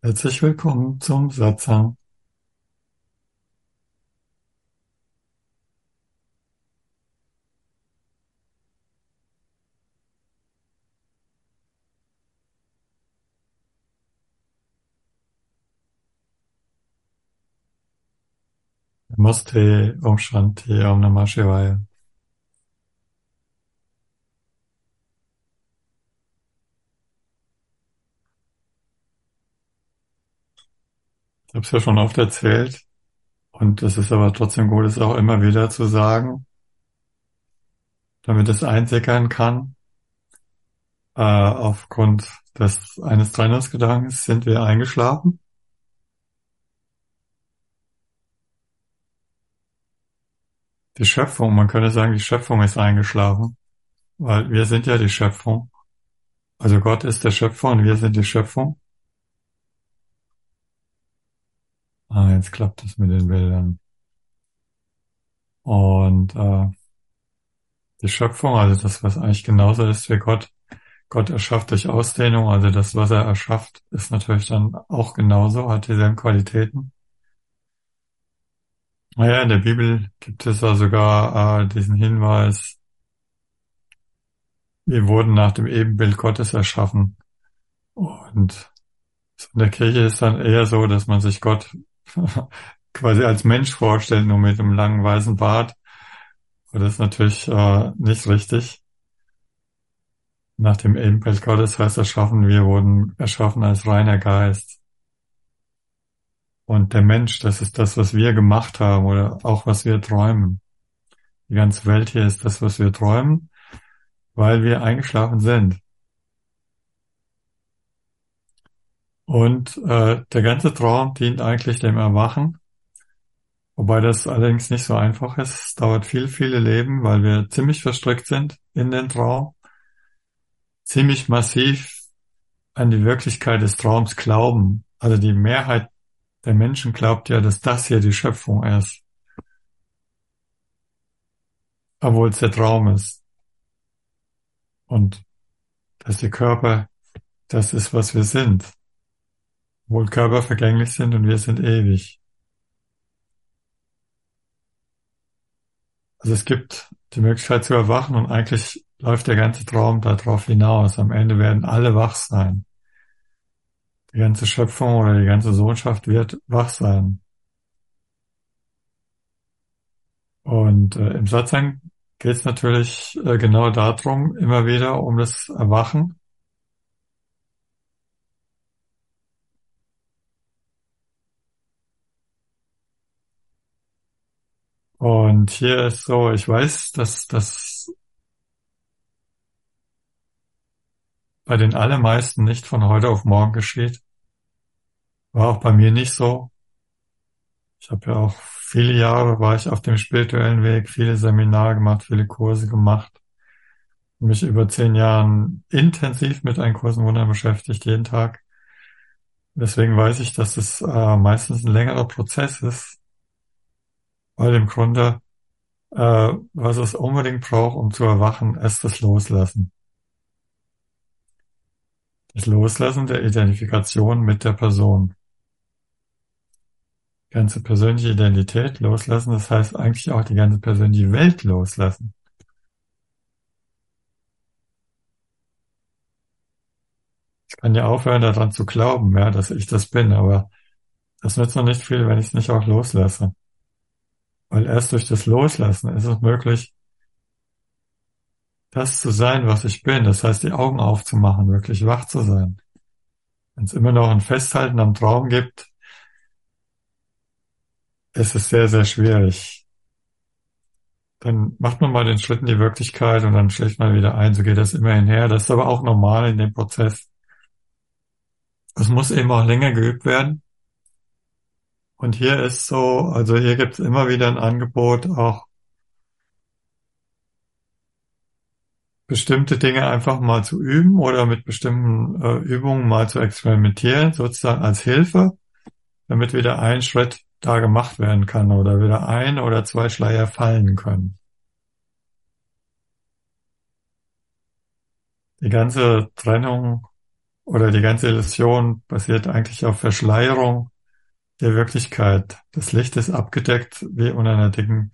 Herzlich willkommen zum Satsang. Namaste, Om Shanti, Om Namah Shivaya. Ich habe es ja schon oft erzählt und es ist aber trotzdem gut, es auch immer wieder zu sagen, damit es einsickern kann. Aufgrund eines Trennungsgedankens sind wir eingeschlafen. Die Schöpfung, man könnte sagen, die Schöpfung ist eingeschlafen, weil wir sind ja die Schöpfung. Also Gott ist der Schöpfer und wir sind die Schöpfung. Jetzt klappt es mit den Bildern. Und die Schöpfung, also das, was eigentlich genauso ist wie Gott. Gott erschafft durch Ausdehnung, also das, was er erschafft, ist natürlich dann auch genauso, hat dieselben Qualitäten. Naja, in der Bibel gibt es ja sogar diesen Hinweis, wir wurden nach dem Ebenbild Gottes erschaffen. Und in der Kirche ist dann eher so, dass man sich Gott quasi als Mensch vorstellt, nur mit einem langen weißen Bart. Und das ist natürlich nicht richtig. Nach dem Ebenbild Gottes heißt erschaffen, wir wurden erschaffen als reiner Geist. Und der Mensch, das ist das, was wir gemacht haben oder auch was wir träumen. Die ganze Welt hier ist das, was wir träumen, weil wir eingeschlafen sind. Und der ganze Traum dient eigentlich dem Erwachen, wobei das allerdings nicht so einfach ist. Es dauert viele Leben, weil wir ziemlich verstrickt sind in den Traum, ziemlich massiv an die Wirklichkeit des Traums glauben. Also die Mehrheit der Menschen glaubt ja, dass das hier die Schöpfung ist, obwohl es der Traum ist. Und dass der Körper das ist, was wir sind. Obwohl Körper vergänglich sind und wir sind ewig. Also es gibt die Möglichkeit zu erwachen und eigentlich läuft der ganze Traum darauf hinaus. Am Ende werden alle wach sein. Die ganze Schöpfung oder die ganze Sohnschaft wird wach sein. Und im Satsang geht es natürlich genau darum, immer wieder um das Erwachen. Und hier ist so, ich weiß, dass das bei den allermeisten nicht von heute auf morgen geschieht. War auch bei mir nicht so. Ich habe ja auch viele Jahre war ich auf dem spirituellen Weg, viele Seminare gemacht, viele Kurse gemacht, mich über 10 Jahren intensiv mit Ein Kurs in Wundern beschäftigt, jeden Tag. Deswegen weiß ich, dass es meistens ein längerer Prozess ist, weil im Grunde, was es unbedingt braucht, um zu erwachen, ist das Loslassen. Das Loslassen der Identifikation mit der Person. Die ganze persönliche Identität loslassen, das heißt eigentlich auch die ganze persönliche Welt loslassen. Ich kann ja aufhören, daran zu glauben, ja, dass ich das bin, aber das nützt noch nicht viel, wenn ich es nicht auch loslasse. Weil erst durch das Loslassen ist es möglich, das zu sein, was ich bin. Das heißt, die Augen aufzumachen, wirklich wach zu sein. Wenn es immer noch ein Festhalten am Traum gibt, ist es sehr schwierig. Dann macht man mal den Schritt in die Wirklichkeit und dann schläft man wieder ein. So geht das immer hinher. Das ist aber auch normal in dem Prozess. Es muss eben auch länger geübt werden. Und hier ist so, also hier gibt es immer wieder ein Angebot, auch bestimmte Dinge einfach mal zu üben oder mit bestimmten Übungen mal zu experimentieren, sozusagen als Hilfe, damit wieder ein Schritt da gemacht werden kann oder wieder ein oder zwei Schleier fallen können. Die ganze Trennung oder die ganze Illusion basiert eigentlich auf Verschleierung der Wirklichkeit. Das Licht ist abgedeckt wie unter einer dicken,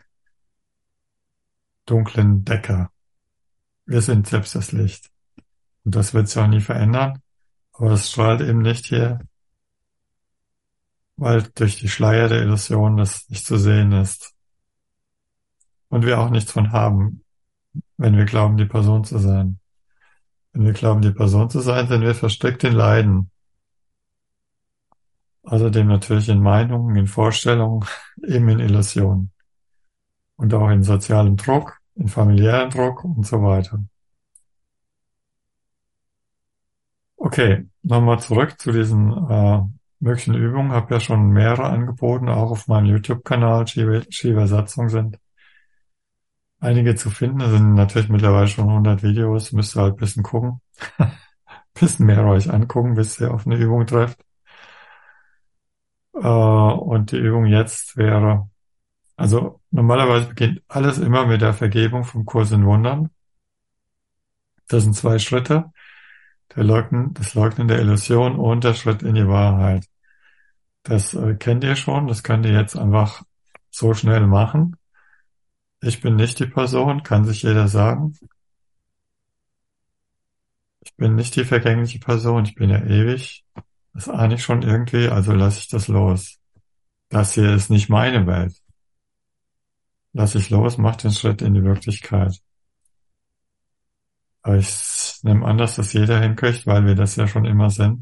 dunklen Decke. Wir sind selbst das Licht. Und das wird sich auch nie verändern. Aber es strahlt eben nicht hier, weil durch die Schleier der Illusion das nicht zu sehen ist. Und wir auch nichts von haben, wenn wir glauben, die Person zu sein. Wenn wir glauben, die Person zu sein, sind wir verstrickt in Leiden. Außerdem natürlich in Meinungen, in Vorstellungen, eben in Illusionen. Und auch in sozialem Druck, in familiären Druck und so weiter. Okay, nochmal zurück zu diesen möglichen Übungen. Habe ja schon mehrere angeboten, auch auf meinem YouTube-Kanal. Shiva Satsang sind einige zu finden. Da sind natürlich mittlerweile schon 100 Videos. Müsst ihr halt ein bisschen gucken. Bisschen mehr euch angucken, bis ihr auf eine Übung trefft. Und die Übung jetzt wäre, also normalerweise beginnt alles immer mit der Vergebung vom Kurs in Wundern. Das sind 2 Schritte. Das Leugnen der Illusion und der Schritt in die Wahrheit. Das kennt ihr schon, das könnt ihr jetzt einfach so schnell machen. Ich bin nicht die Person, kann sich jeder sagen. Ich bin nicht die vergängliche Person, ich bin ja ewig. Das ahne ich schon irgendwie, also lasse ich das los. Das hier ist nicht meine Welt. Lass ich los, mach den Schritt in die Wirklichkeit. Aber ich nehme an, dass das jeder hinkriegt, weil wir das ja schon immer sind.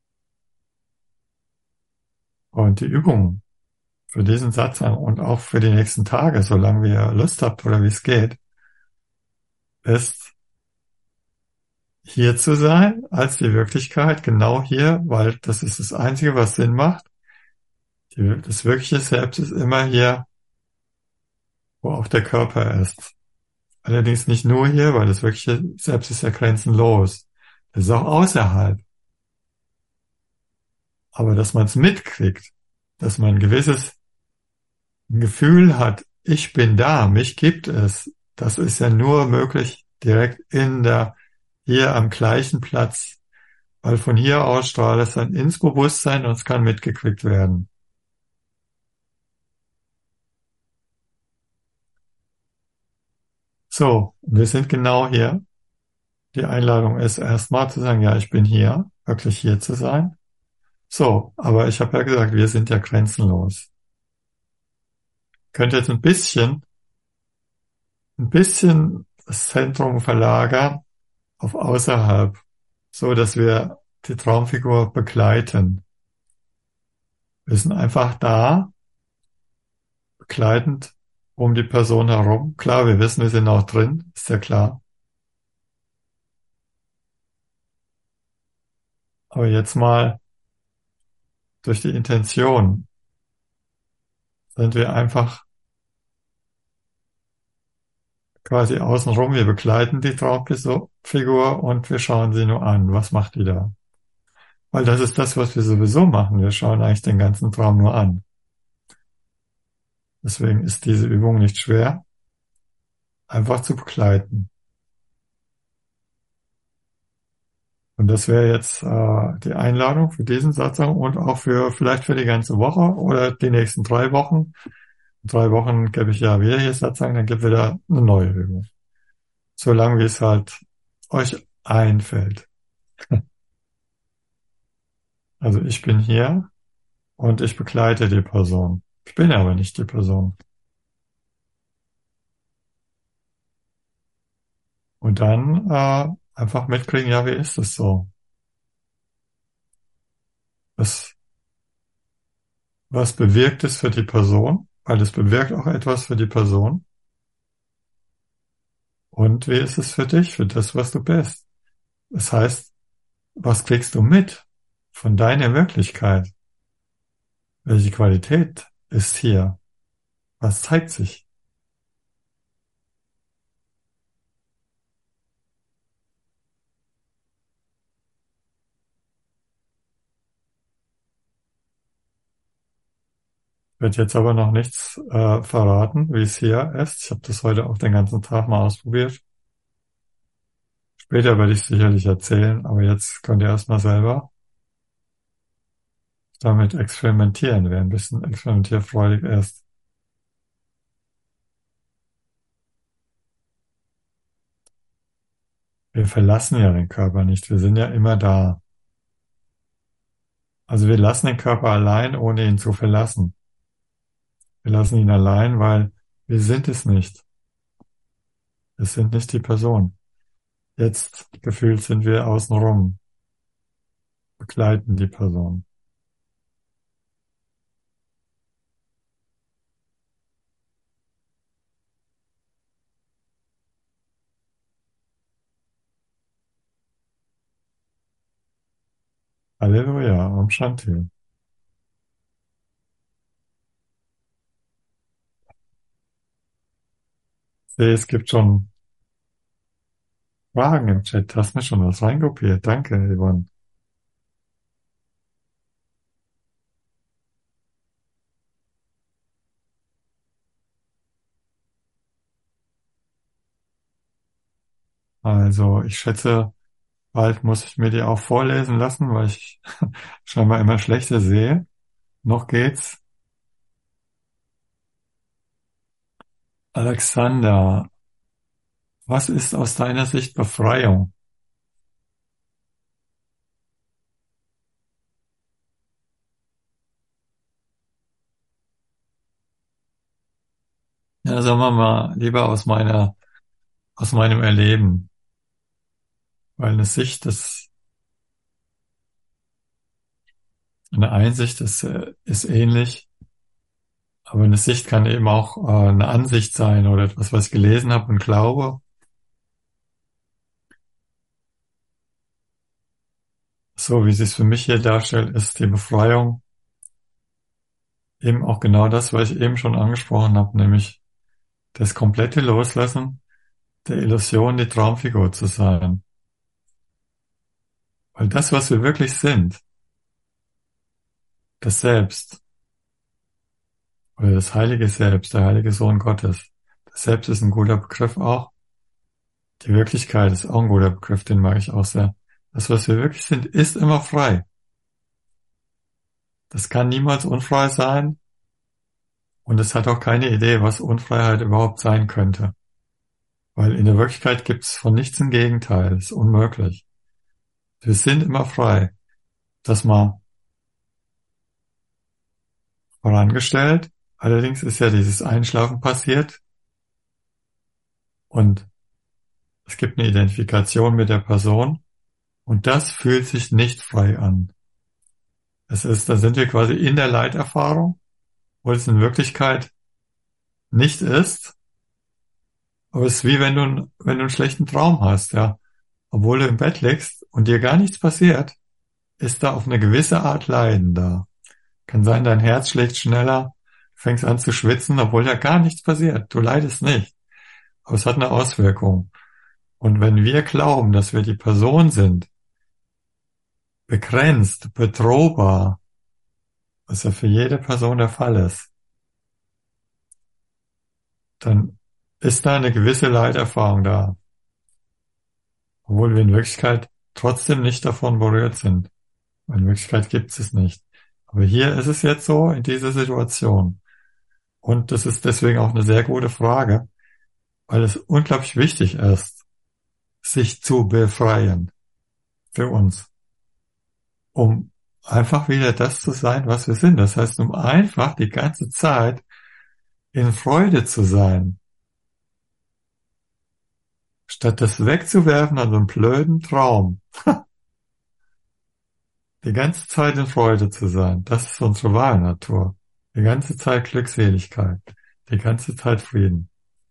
Und die Übung für diesen Satz und auch für die nächsten Tage, solange ihr Lust habt oder wie es geht, ist hier zu sein als die Wirklichkeit, genau hier, weil das ist das Einzige, was Sinn macht. Das wirkliche Selbst ist immer hier, wo auch der Körper ist. Allerdings nicht nur hier, weil das wirkliche Selbst ist ja grenzenlos. Das ist auch außerhalb. Aber dass man es mitkriegt, dass man ein gewisses Gefühl hat, ich bin da, mich gibt es, das ist ja nur möglich direkt hier am gleichen Platz, weil von hier aus strahlt es dann ins Bewusstsein und es kann mitgekriegt werden. So, wir sind genau hier. Die Einladung ist erstmal zu sagen, ja, ich bin hier, wirklich hier zu sein. So, aber ich habe ja gesagt, wir sind ja grenzenlos. Könnt jetzt ein bisschen das Zentrum verlagern auf außerhalb, so dass wir die Traumfigur begleiten. Wir sind einfach da, begleitend um die Person herum. Klar, wir wissen, wir sind auch drin, ist ja klar. Aber jetzt mal durch die Intention sind wir einfach quasi außenrum. Wir begleiten die Traumfigur und wir schauen sie nur an. Was macht die da? Weil das ist das, was wir sowieso machen. Wir schauen eigentlich den ganzen Traum nur an. Deswegen ist diese Übung nicht schwer, einfach zu begleiten. Und das wäre jetzt die Einladung für diesen Satzung und auch vielleicht für die ganze Woche oder die nächsten 3 Wochen. In 3 Wochen gebe ich ja wieder hier Satzung, dann gibt wieder eine neue Übung. Solange wie es halt euch einfällt. Also ich bin hier und ich begleite die Person. Ich bin aber nicht die Person. Und dann einfach mitkriegen, ja, wie ist es so? Was, was bewirkt es für die Person? Weil es bewirkt auch etwas für die Person. Und wie ist es für dich, für das, was du bist? Das heißt, was kriegst du mit von deiner Wirklichkeit? Welche Qualität ist hier? Was zeigt sich? Wird jetzt aber noch nichts verraten, wie es hier ist. Ich habe das heute auch den ganzen Tag mal ausprobiert. Später werde ich sicherlich erzählen, aber jetzt könnt ihr erstmal selber damit experimentieren, wer ein bisschen experimentierfreudig ist. Wir verlassen ja den Körper nicht, wir sind ja immer da. Also wir lassen den Körper allein, ohne ihn zu verlassen. Wir lassen ihn allein, weil wir sind es nicht. Wir sind nicht die Person. Jetzt gefühlt sind wir außenrum, begleiten die Person. Halleluja, Om Shanti. Ich sehe, es gibt schon Fragen im Chat. Hast mir schon was reinkopiert. Danke, Yvonne. Also, ich schätze, bald muss ich mir die auch vorlesen lassen, weil ich scheinbar immer schlechter sehe. Noch geht's. Alexander, was ist aus deiner Sicht Befreiung? Ja, sagen wir mal, lieber aus meinem Erleben. Weil eine Einsicht ist ähnlich, aber eine Sicht kann eben auch eine Ansicht sein oder etwas, was ich gelesen habe und glaube. So wie sie es für mich hier darstellt, ist die Befreiung eben auch genau das, was ich eben schon angesprochen habe, nämlich das komplette Loslassen der Illusion, die Traumfigur zu sein. Weil das, was wir wirklich sind, das Selbst oder das heilige Selbst, der heilige Sohn Gottes, das Selbst ist ein guter Begriff auch. Die Wirklichkeit ist auch ein guter Begriff, den mag ich auch sehr. Das, was wir wirklich sind, ist immer frei. Das kann niemals unfrei sein und es hat auch keine Idee, was Unfreiheit überhaupt sein könnte. Weil in der Wirklichkeit gibt es von nichts ein Gegenteil. Das ist unmöglich. Wir sind immer frei. Das mal vorangestellt. Allerdings ist ja dieses Einschlafen passiert und es gibt eine Identifikation mit der Person und das fühlt sich nicht frei an. Da sind wir quasi in der Leiterfahrung, wo es in Wirklichkeit nicht ist. Aber es ist wie wenn du einen schlechten Traum hast, ja. Obwohl du im Bett liegst und dir gar nichts passiert, ist da auf eine gewisse Art Leiden da. Kann sein, dein Herz schlägt schneller, fängst an zu schwitzen, obwohl da gar nichts passiert. Du leidest nicht. Aber es hat eine Auswirkung. Und wenn wir glauben, dass wir die Person sind, begrenzt, bedrohbar, was ja für jede Person der Fall ist, dann ist da eine gewisse Leiterfahrung da. Obwohl wir in Wirklichkeit trotzdem nicht davon berührt sind. Weil in Wirklichkeit gibt es nicht. Aber hier ist es jetzt so, in dieser Situation. Und das ist deswegen auch eine sehr gute Frage, weil es unglaublich wichtig ist, sich zu befreien für uns, um einfach wieder das zu sein, was wir sind. Das heißt, um einfach die ganze Zeit in Freude zu sein, statt das wegzuwerfen an so einem blöden Traum. Die ganze Zeit in Freude zu sein, das ist unsere wahre Natur. Die ganze Zeit Glückseligkeit, die ganze Zeit Frieden.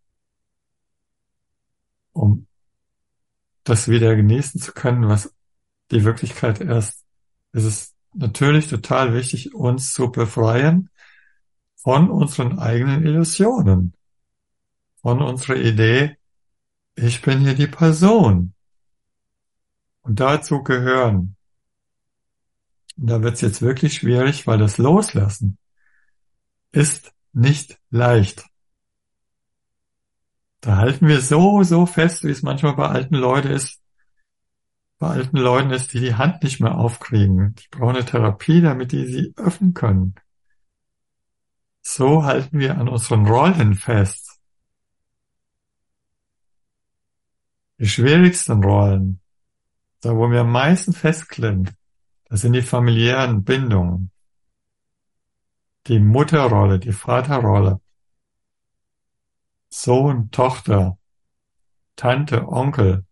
Um das wieder genießen zu können, was die Wirklichkeit ist, ist es natürlich total wichtig, uns zu befreien von unseren eigenen Illusionen, von unserer Idee, ich bin hier die Person. Und dazu gehören, und da wird es jetzt wirklich schwierig, weil das Loslassen ist nicht leicht. Da halten wir so fest, wie es manchmal bei alten Leuten ist, bei alten Leuten ist, die die Hand nicht mehr aufkriegen. Die brauchen eine Therapie, damit die sie öffnen können. So halten wir an unseren Rollen fest. Die schwierigsten Rollen, da wo wir am meisten festklemmen, das sind die familiären Bindungen. Die Mutterrolle, die Vaterrolle, Sohn, Tochter, Tante, Onkel,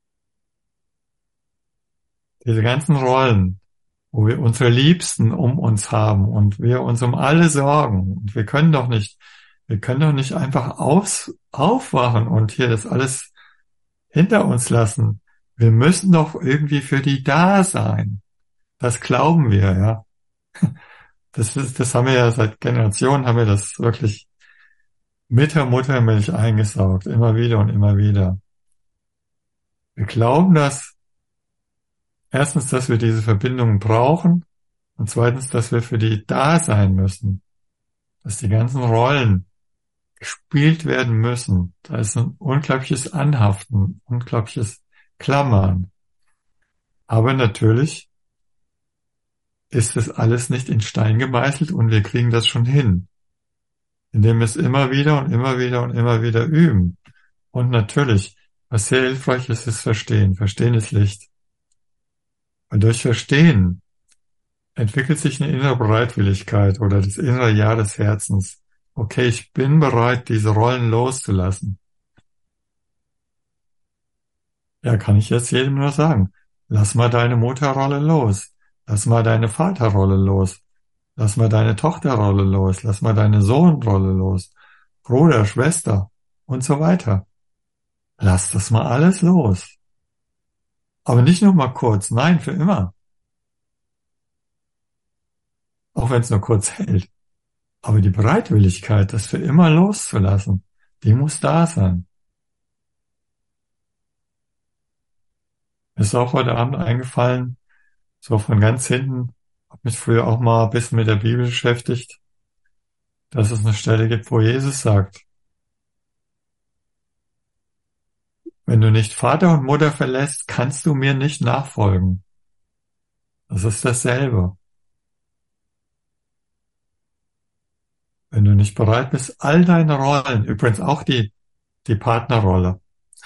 diese ganzen Rollen, wo wir unsere Liebsten um uns haben und wir uns um alle sorgen. Und wir können doch nicht einfach aufwachen und hier das alles hinter uns lassen. Wir müssen doch irgendwie für die da sein. Das glauben wir, ja. Das haben wir ja seit Generationen, haben wir das wirklich mit der Muttermilch eingesaugt. Immer wieder und immer wieder. Wir glauben das, erstens, dass wir diese Verbindungen brauchen und zweitens, dass wir für die da sein müssen. Dass die ganzen Rollen gespielt werden müssen. Da ist ein unglaubliches Anhaften, unglaubliches Klammern. Aber natürlich ist das alles nicht in Stein gemeißelt und wir kriegen das schon hin, indem wir es immer wieder und immer wieder und immer wieder üben. Und natürlich, was sehr hilfreich ist, ist Verstehen. Verstehen ist Licht. Und durch Verstehen entwickelt sich eine innere Bereitwilligkeit oder das innere Ja des Herzens. Okay, ich bin bereit, diese Rollen loszulassen. Ja, kann ich jetzt jedem nur sagen. Lass mal deine Mutterrolle los. Lass mal deine Vaterrolle los. Lass mal deine Tochterrolle los. Lass mal deine Sohnrolle los. Bruder, Schwester und so weiter. Lass das mal alles los. Aber nicht nur mal kurz, nein, für immer. Auch wenn es nur kurz hält. Aber die Bereitwilligkeit, das für immer loszulassen, die muss da sein. Mir ist auch heute Abend eingefallen, so von ganz hinten, habe mich früher auch mal ein bisschen mit der Bibel beschäftigt, dass es eine Stelle gibt, wo Jesus sagt, wenn du nicht Vater und Mutter verlässt, kannst du mir nicht nachfolgen. Das ist dasselbe. Wenn du nicht bereit bist, all deine Rollen, übrigens auch die Partnerrolle,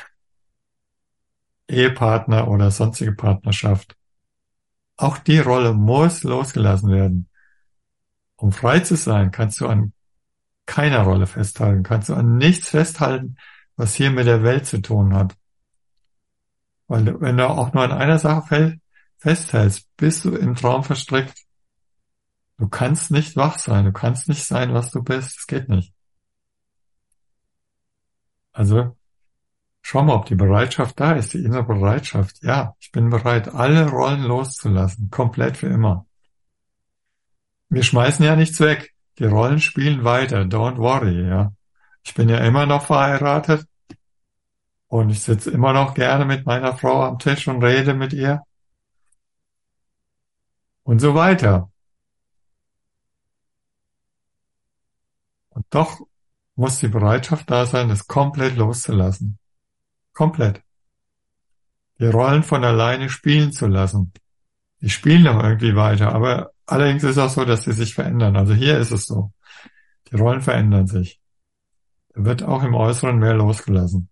Ehepartner oder sonstige Partnerschaft, auch die Rolle muss losgelassen werden. Um frei zu sein, kannst du an keiner Rolle festhalten, kannst du an nichts festhalten, was hier mit der Welt zu tun hat. Weil wenn du auch nur an einer Sache festhältst, bist du im Traum verstrickt. Du kannst nicht wach sein, du kannst nicht sein, was du bist. Es geht nicht. Also schau mal, ob die Bereitschaft da ist, die innere Bereitschaft. Ja, ich bin bereit, alle Rollen loszulassen, komplett für immer. Wir schmeißen ja nichts weg. Die Rollen spielen weiter, don't worry, ja. Ich bin ja immer noch verheiratet und ich sitze immer noch gerne mit meiner Frau am Tisch und rede mit ihr und so weiter. Und doch muss die Bereitschaft da sein, das komplett loszulassen. Komplett. Die Rollen von alleine spielen zu lassen. Die spielen noch irgendwie weiter, aber allerdings ist es auch so, dass sie sich verändern. Also hier ist es so. Die Rollen verändern sich. Da wird auch im Äußeren mehr losgelassen.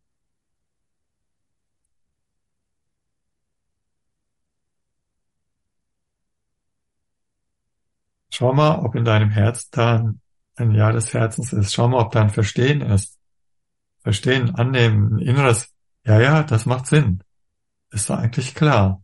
Schau mal, ob in deinem Herz da ein Ja des Herzens ist. Schau mal, ob da ein Verstehen ist. Verstehen, annehmen, ein inneres, ja, ja, das macht Sinn. Ist da eigentlich klar?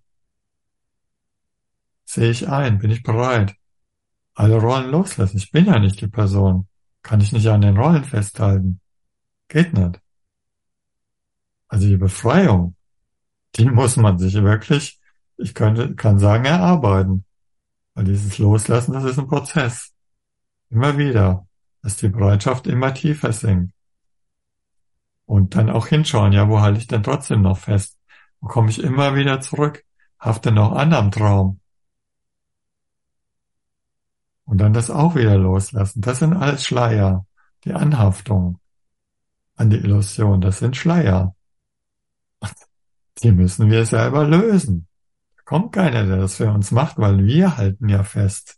Sehe ich ein? Bin ich bereit? Alle Rollen loslassen. Ich bin ja nicht die Person. Kann ich nicht an den Rollen festhalten. Geht nicht. Also die Befreiung, die muss man sich wirklich, kann sagen, erarbeiten. Weil dieses Loslassen, das ist ein Prozess. Immer wieder, dass die Bereitschaft immer tiefer sinkt. Und dann auch hinschauen, ja, wo halte ich denn trotzdem noch fest? Wo komme ich immer wieder zurück? Hafte noch an am Traum. Und dann das auch wieder loslassen. Das sind alles Schleier. Die Anhaftung an die Illusion, das sind Schleier. Die müssen wir selber lösen. Da kommt keiner, der das für uns macht, weil wir halten ja fest.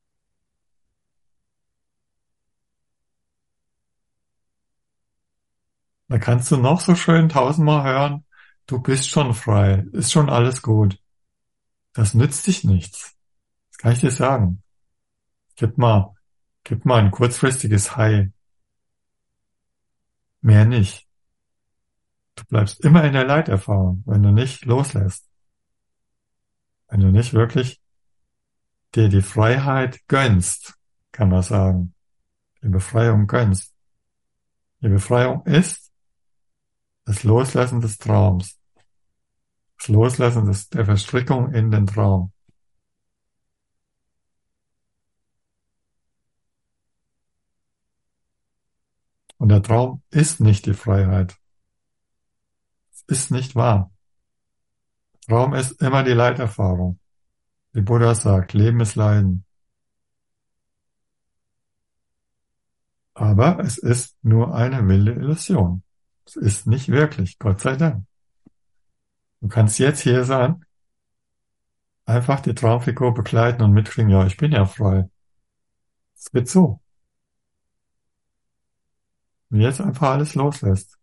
Da kannst du noch so schön tausendmal hören, du bist schon frei, ist schon alles gut. Das nützt dich nichts. Das kann ich dir sagen. Gib mal, gib mal ein kurzfristiges High. Mehr nicht. Du bleibst immer in der Leiterfahrung, wenn du nicht loslässt. Wenn du nicht wirklich dir die Freiheit gönnst, kann man sagen. Die Befreiung gönnst. Die Befreiung ist das Loslassen des Traums. Das Loslassen der Verstrickung in den Traum. Und der Traum ist nicht die Freiheit. Es ist nicht wahr. Traum ist immer die Leiterfahrung. Wie Buddha sagt, Leben ist Leiden. Aber es ist nur eine wilde Illusion. Es ist nicht wirklich, Gott sei Dank. Du kannst jetzt hier sein, einfach die Traumfigur begleiten und mitkriegen, ja, ich bin ja frei. Es geht so. Und jetzt einfach alles loslässt.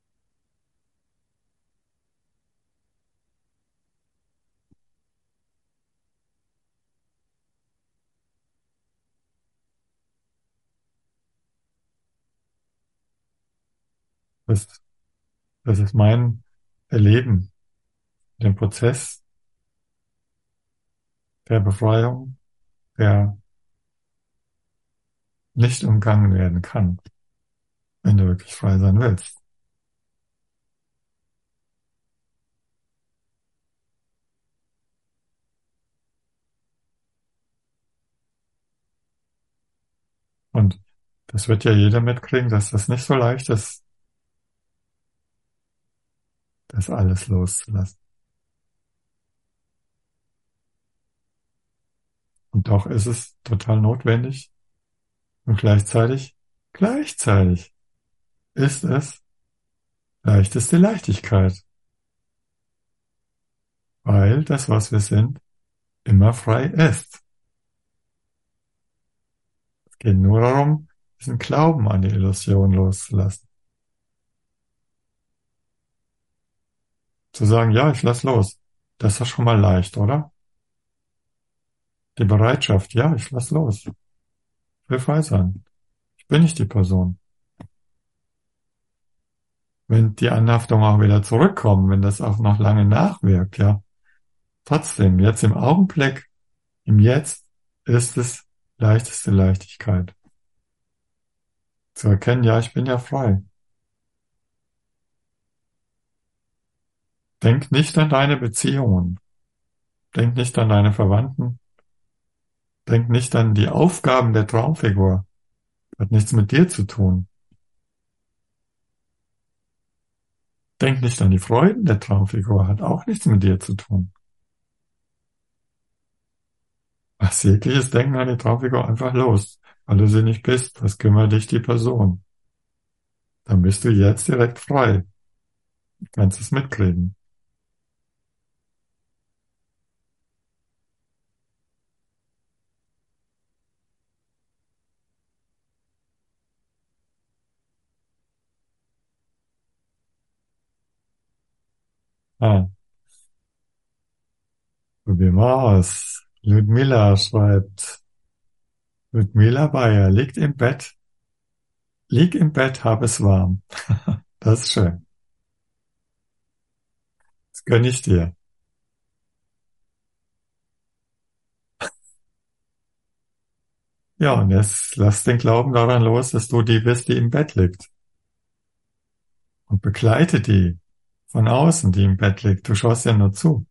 Das, das ist mein Erleben, den Prozess der Befreiung, der nicht umgangen werden kann, wenn du wirklich frei sein willst. Und das wird ja jeder mitkriegen, dass das nicht so leicht ist, das alles loszulassen. Und doch ist es total notwendig und gleichzeitig ist es leichteste Leichtigkeit, weil das, was wir sind, immer frei ist. Es geht nur darum, diesen Glauben an die Illusion loszulassen. Zu sagen, ja, ich lass los. Das ist doch schon mal leicht, oder? Die Bereitschaft, ja, ich lass los. Ich will frei sein. Ich bin nicht die Person. Wenn die Anhaftung auch wieder zurückkommt, wenn das auch noch lange nachwirkt, ja. Trotzdem, jetzt im Augenblick, im Jetzt, ist es leichteste Leichtigkeit. Zu erkennen, ja, ich bin ja frei. Denk nicht an deine Beziehungen. Denk nicht an deine Verwandten. Denk nicht an die Aufgaben der Traumfigur. Hat nichts mit dir zu tun. Denk nicht an die Freuden der Traumfigur. Hat auch nichts mit dir zu tun. Lass jegliches Denken an die Traumfigur einfach los, weil du sie nicht bist. Was kümmert dich die Person? Dann bist du jetzt direkt frei. Du kannst es mitkriegen. Ah, probier mal aus. Ludmilla schreibt, Ludmilla Bayer lieg im Bett, hab es warm. Das ist schön. Das gönn ich dir. Ja, und jetzt lass den Glauben daran los, dass du die bist, die im Bett liegt. Und begleite die von außen, die im Bett liegt. Du schaust ja nur zu.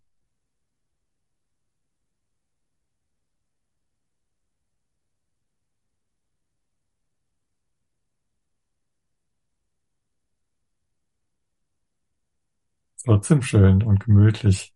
Trotzdem schön und gemütlich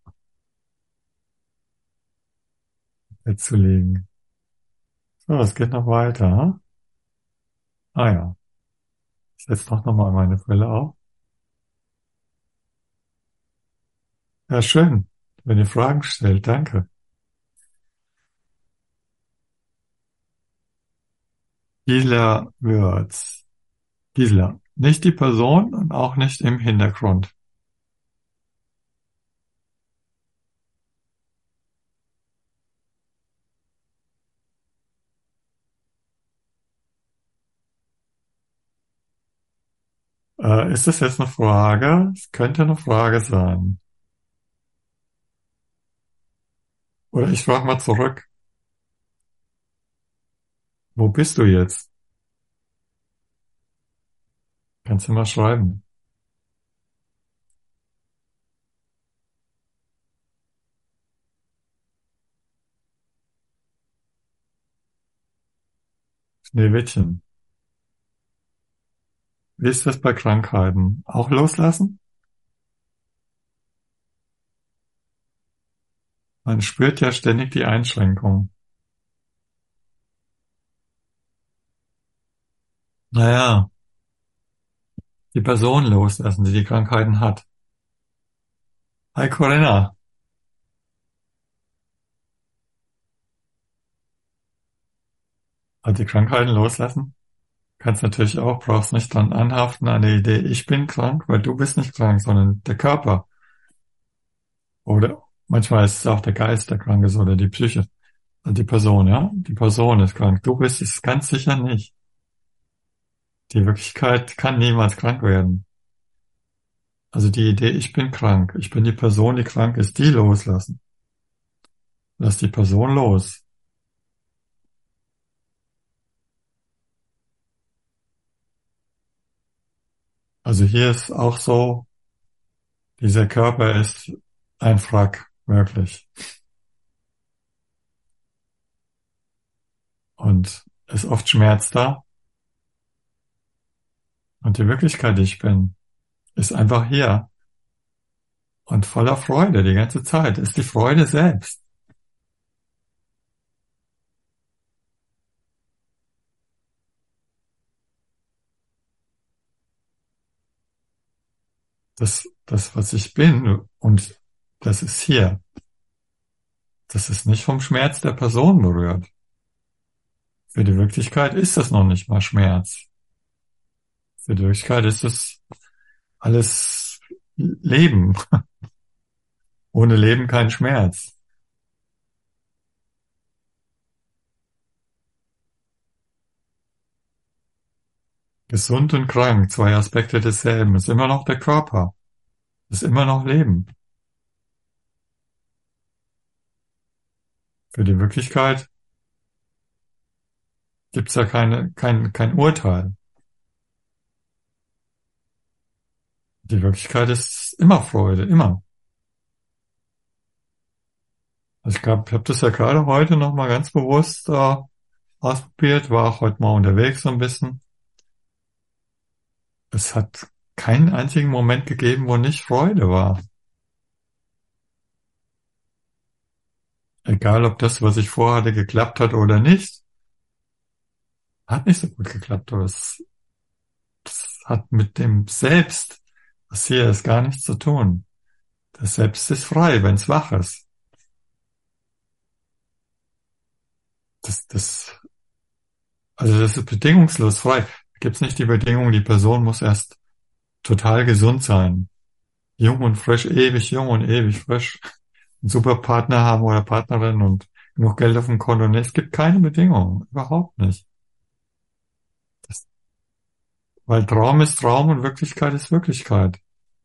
im Bett zu liegen. So, es geht noch weiter. Hm? Ah ja, ich setze noch mal meine Brille auf. Ja, schön, wenn ihr Fragen stellt. Danke. Gisela Würz. Gisela. Nicht die Person und auch nicht im Hintergrund. Ist das jetzt eine Frage? Es könnte eine Frage sein. Oder ich frage mal zurück. Wo bist du jetzt? Kannst du mal schreiben. Schneewittchen. Wie ist das bei Krankheiten? Auch loslassen? Man spürt ja ständig die Einschränkung. Naja, die Person loslassen, die die Krankheiten hat. Hi Corinna. Also die Krankheiten loslassen? Kannst natürlich auch, brauchst nicht dran anhaften an der Idee, ich bin krank, weil du bist nicht krank, sondern der Körper. Oder manchmal ist es auch der Geist, der krank ist oder die Psyche. Also die Person, ja? Die Person ist krank. Du bist es ganz sicher nicht. Die Wirklichkeit kann niemals krank werden. Also die Idee, ich bin krank, ich bin die Person, die krank ist, die loslassen. Lass die Person los. Also hier ist auch so, dieser Körper ist ein Wrack, wirklich. Und ist oft Schmerz da. Und die Wirklichkeit, die ich bin, ist einfach hier und voller Freude die ganze Zeit. Ist die Freude selbst. Das, was ich bin und das ist hier. Das ist nicht vom Schmerz der Person berührt. Für die Wirklichkeit ist das noch nicht mal Schmerz. Für die Wirklichkeit ist es alles Leben. Ohne Leben kein Schmerz. Gesund und krank, zwei Aspekte desselben. Ist immer noch der Körper. Ist immer noch Leben. Für die Wirklichkeit gibt's ja kein Urteil. Die Wirklichkeit ist immer Freude, immer. Also ich glaube, ich habe das ja gerade heute noch mal ganz bewusst ausprobiert, war auch heute mal unterwegs so ein bisschen. Es hat keinen einzigen Moment gegeben, wo nicht Freude war. Egal, ob das, was ich vorhatte, geklappt hat oder nicht, hat nicht so gut geklappt. Aber das hat mit dem Selbst, was hier ist, gar nichts zu tun. Das Selbst ist frei, wenn es wach ist. Das, also das ist bedingungslos frei. Gibt's nicht die Bedingung, die Person muss erst total gesund sein. Jung und frisch, ewig jung und ewig frisch. Einen super Partner haben oder Partnerin und genug Geld auf dem Konto. Nee, es gibt keine Bedingungen. Überhaupt nicht. Das, weil Traum ist Traum und Wirklichkeit ist Wirklichkeit.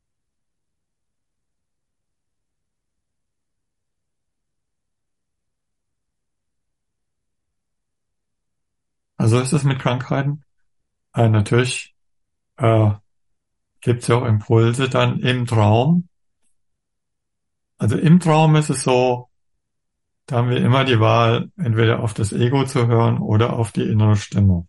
Also ist es mit Krankheiten. Natürlich gibt es ja auch Impulse dann im Traum. Also im Traum ist es so, da haben wir immer die Wahl, entweder auf das Ego zu hören oder auf die innere Stimme.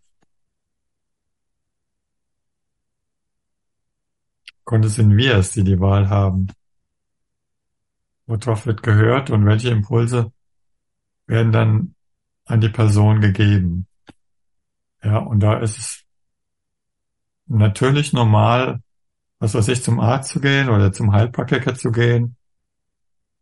Und es sind wir es, die die Wahl haben. Worauf wird gehört und welche Impulse werden dann an die Person gegeben. Ja, und da ist es natürlich normal, was weiß ich, zum Arzt zu gehen oder zum Heilpraktiker zu gehen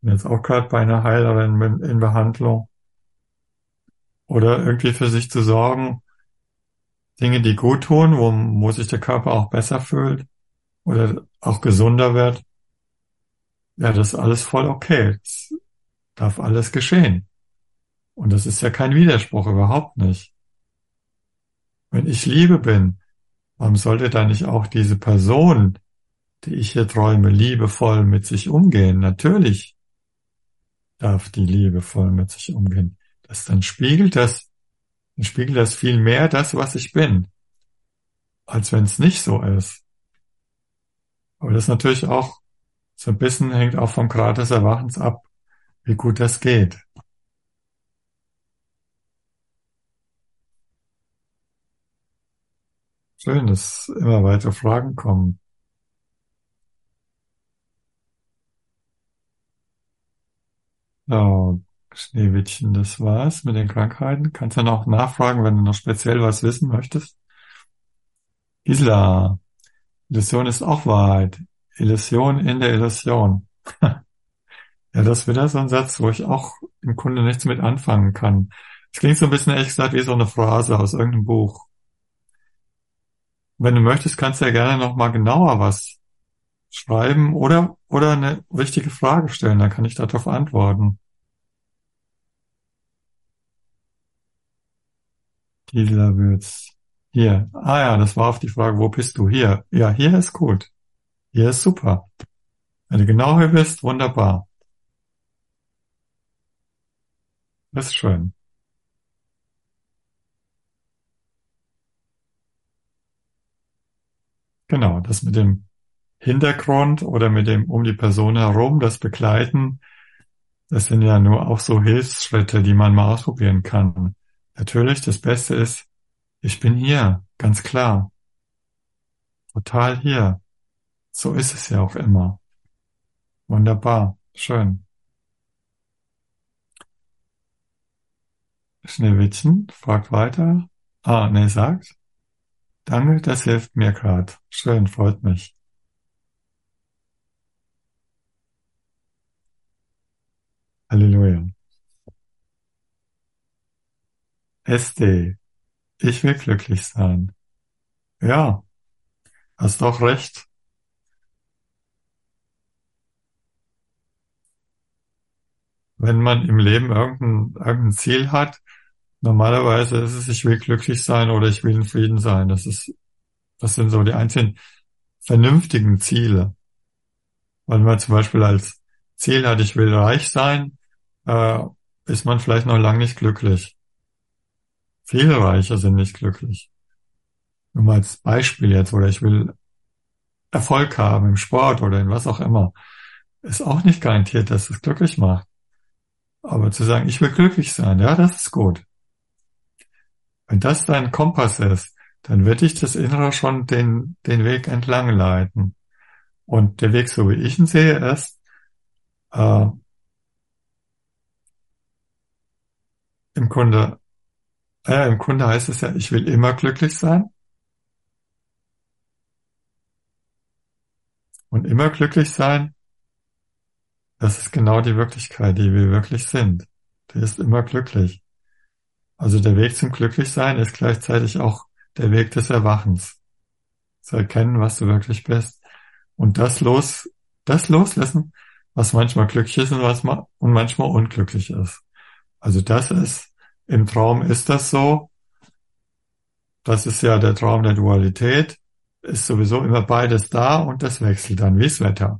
Bin jetzt auch gerade bei einer Heilerin in Behandlung. Oder irgendwie für sich zu sorgen, Dinge, die gut tun, wo sich der Körper auch besser fühlt oder auch gesunder wird. Ja, das ist alles voll okay. Das darf alles geschehen. Und das ist ja kein Widerspruch, überhaupt nicht. Wenn ich Liebe bin, warum sollte da nicht auch diese Person, die ich hier träume, liebevoll mit sich umgehen? Natürlich darf die liebevoll mit sich umgehen. Dann spiegelt das viel mehr das, was ich bin, als wenn es nicht so ist. Aber das ist natürlich auch so ein bisschen hängt auch vom Grad des Erwachens ab, wie gut das geht. Schön, dass immer weitere Fragen kommen. Ja, Schneewittchen, das war's mit den Krankheiten. Kannst du noch nachfragen, wenn du noch speziell was wissen möchtest? Gisela, Illusion ist auch Wahrheit. Illusion in der Illusion. Ja, das ist wieder so ein Satz, wo ich auch im Grunde nichts mit anfangen kann. Es klingt so ein bisschen, ehrlich gesagt, wie so eine Phrase aus irgendeinem Buch. Wenn du möchtest, kannst du ja gerne noch mal genauer was schreiben oder eine richtige Frage stellen, dann kann ich darauf antworten. Gisela Würz. Hier. Ah ja, das war auf die Frage, wo bist du? Hier. Ja, hier ist gut. Hier ist super. Wenn du genau hier bist, wunderbar. Das ist schön. Genau, das mit dem Hintergrund oder mit dem um die Person herum, das Begleiten, das sind ja nur auch so Hilfsschritte, die man mal ausprobieren kann. Natürlich, das Beste ist, ich bin hier, ganz klar, total hier. So ist es ja auch immer. Wunderbar, schön. Schneewittchen fragt weiter. Ah, nee, sagt. Danke, das hilft mir gerade. Schön, freut mich. Halleluja. SD, ich will glücklich sein. Ja, hast doch recht. Wenn man im Leben irgendein Ziel hat, normalerweise ist es, ich will glücklich sein oder ich will in Frieden sein. Das sind so die einzigen vernünftigen Ziele. Wenn man zum Beispiel als Ziel hat, ich will reich sein, äh, ist man vielleicht noch lange nicht glücklich. Viele Reiche sind nicht glücklich. Nur mal als Beispiel jetzt, oder ich will Erfolg haben im Sport oder in was auch immer, ist auch nicht garantiert, dass es glücklich macht. Aber zu sagen, ich will glücklich sein, ja, das ist gut. Wenn das dein Kompass ist, dann wird dich das Innere schon den Weg entlang leiten. Und der Weg, so wie ich ihn sehe, ist, äh, im Grunde, im Grunde heißt es ja, ich will immer glücklich sein. Und immer glücklich sein, das ist genau die Wirklichkeit, die wir wirklich sind. Die ist immer glücklich. Also der Weg zum Glücklichsein ist gleichzeitig auch der Weg des Erwachens. Zu erkennen, was du wirklich bist. Und das loslassen, was manchmal glücklich ist und manchmal unglücklich ist. Also im Traum ist das so. Das ist ja der Traum der Dualität. Ist sowieso immer beides da und das wechselt dann wie das Wetter.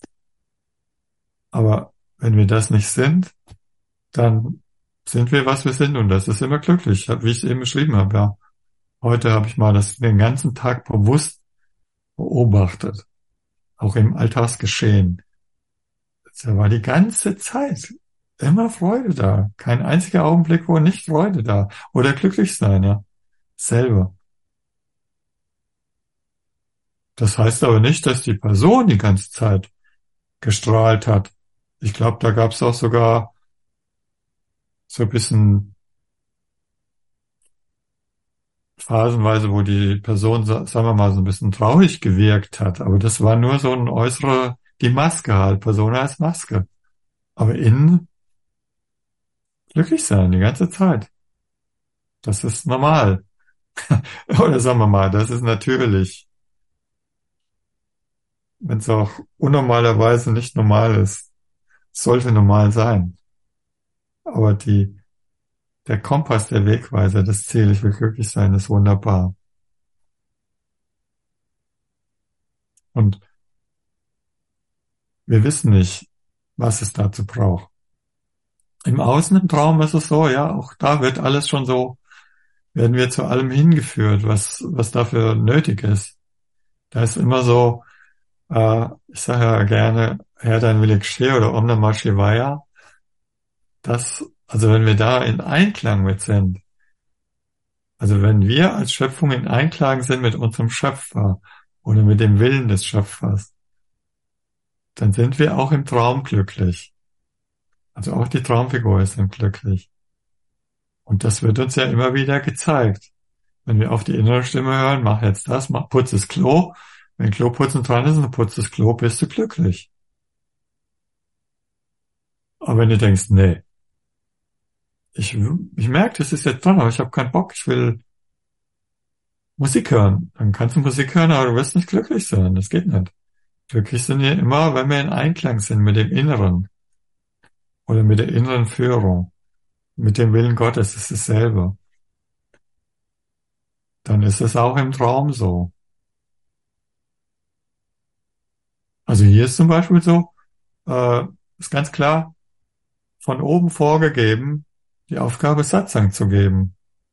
Aber wenn wir das nicht sind, dann sind wir, was wir sind und das ist immer glücklich, wie ich es eben beschrieben habe. Ja. Heute habe ich mal das den ganzen Tag bewusst beobachtet, auch im Alltagsgeschehen. Da war die ganze Zeit immer Freude da. Kein einziger Augenblick, wo nicht Freude da oder glücklich sein, ja. Selber. Das heißt aber nicht, dass die Person die ganze Zeit gestrahlt hat. Ich glaube, da gab es auch sogar so ein bisschen phasenweise, wo die Person, sagen wir mal, so ein bisschen traurig gewirkt hat. Aber das war nur so ein äußere, die Maske halt, Persona als Maske. Aber innen glücklich sein die ganze Zeit. Das ist normal. Oder sagen wir mal, das ist natürlich, wenn es auch unnormalerweise nicht normal ist. Es sollte normal sein. Aber der Kompass, der Wegweiser, das Ziel, ich will glücklich sein, ist wunderbar. Und wir wissen nicht, was es dazu braucht. Im Außen, im Traum ist es so, ja, auch da wird alles schon so, werden wir zu allem hingeführt, was dafür nötig ist. Da ist immer so, ich sage ja gerne, Herr, dein Wille geschehe oder Om Namah Shivaya. Also wenn wir da in Einklang mit sind, also wenn wir als Schöpfung in Einklang sind mit unserem Schöpfer oder mit dem Willen des Schöpfers, dann sind wir auch im Traum glücklich. Also auch die Traumfigur ist dann glücklich. Und das wird uns ja immer wieder gezeigt. Wenn wir auf die innere Stimme hören, mach jetzt das, putz das Klo. Wenn Kloputzen dran ist und putz das Klo, bist du glücklich. Aber wenn du denkst, nee, ich, ich merke, das ist jetzt dran, aber ich habe keinen Bock, ich will Musik hören. Dann kannst du Musik hören, aber du wirst nicht glücklich sein. Das geht nicht. Glücklich sind wir immer, wenn wir in Einklang sind mit dem Inneren oder mit der inneren Führung, mit dem Willen Gottes, ist dasselbe. Dann ist es auch im Traum so. Also hier ist zum Beispiel so, äh, ist ganz klar von oben vorgegeben, die Aufgabe Satsang zu geben.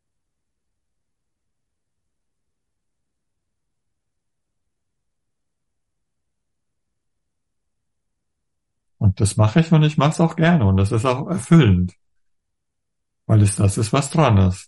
Und das mache ich und ich mache es auch gerne und das ist auch erfüllend, weil es das ist, was dran ist.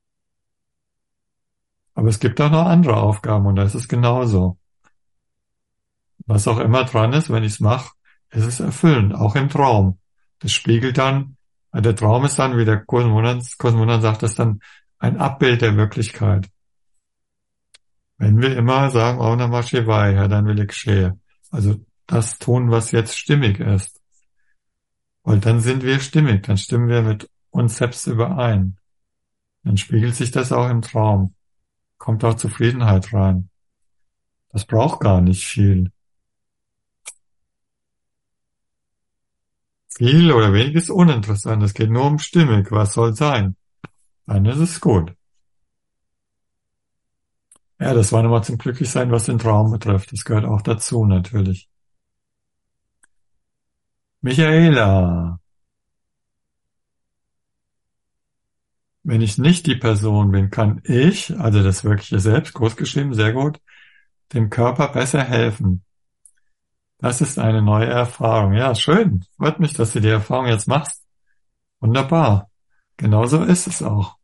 Aber es gibt auch noch andere Aufgaben und da ist es genauso. Was auch immer dran ist, wenn ich es mache, ist es erfüllend, auch im Traum. Das spiegelt dann, der Traum ist dann, wie der Kosmonan sagt, das dann ein Abbild der Wirklichkeit. Wenn wir immer sagen, Om Namah Shivaya, Herr, dein Wille geschehe. Also das tun, was jetzt stimmig ist. Weil dann sind wir stimmig, dann stimmen wir mit uns selbst überein. Dann spiegelt sich das auch im Traum. Kommt auch Zufriedenheit rein. Das braucht gar nicht viel. Viel oder wenig ist uninteressant. Es geht nur um stimmig. Was soll sein? Dann ist es gut. Ja, das war nochmal zum Glücklichsein, was den Traum betrifft. Das gehört auch dazu, natürlich. Michaela, wenn ich nicht die Person bin, kann ich, also das wirkliche Selbst, großgeschrieben, sehr gut, dem Körper besser helfen. Das ist eine neue Erfahrung. Ja, schön. Freut mich, dass du die Erfahrung jetzt machst. Wunderbar. Genauso ist es auch.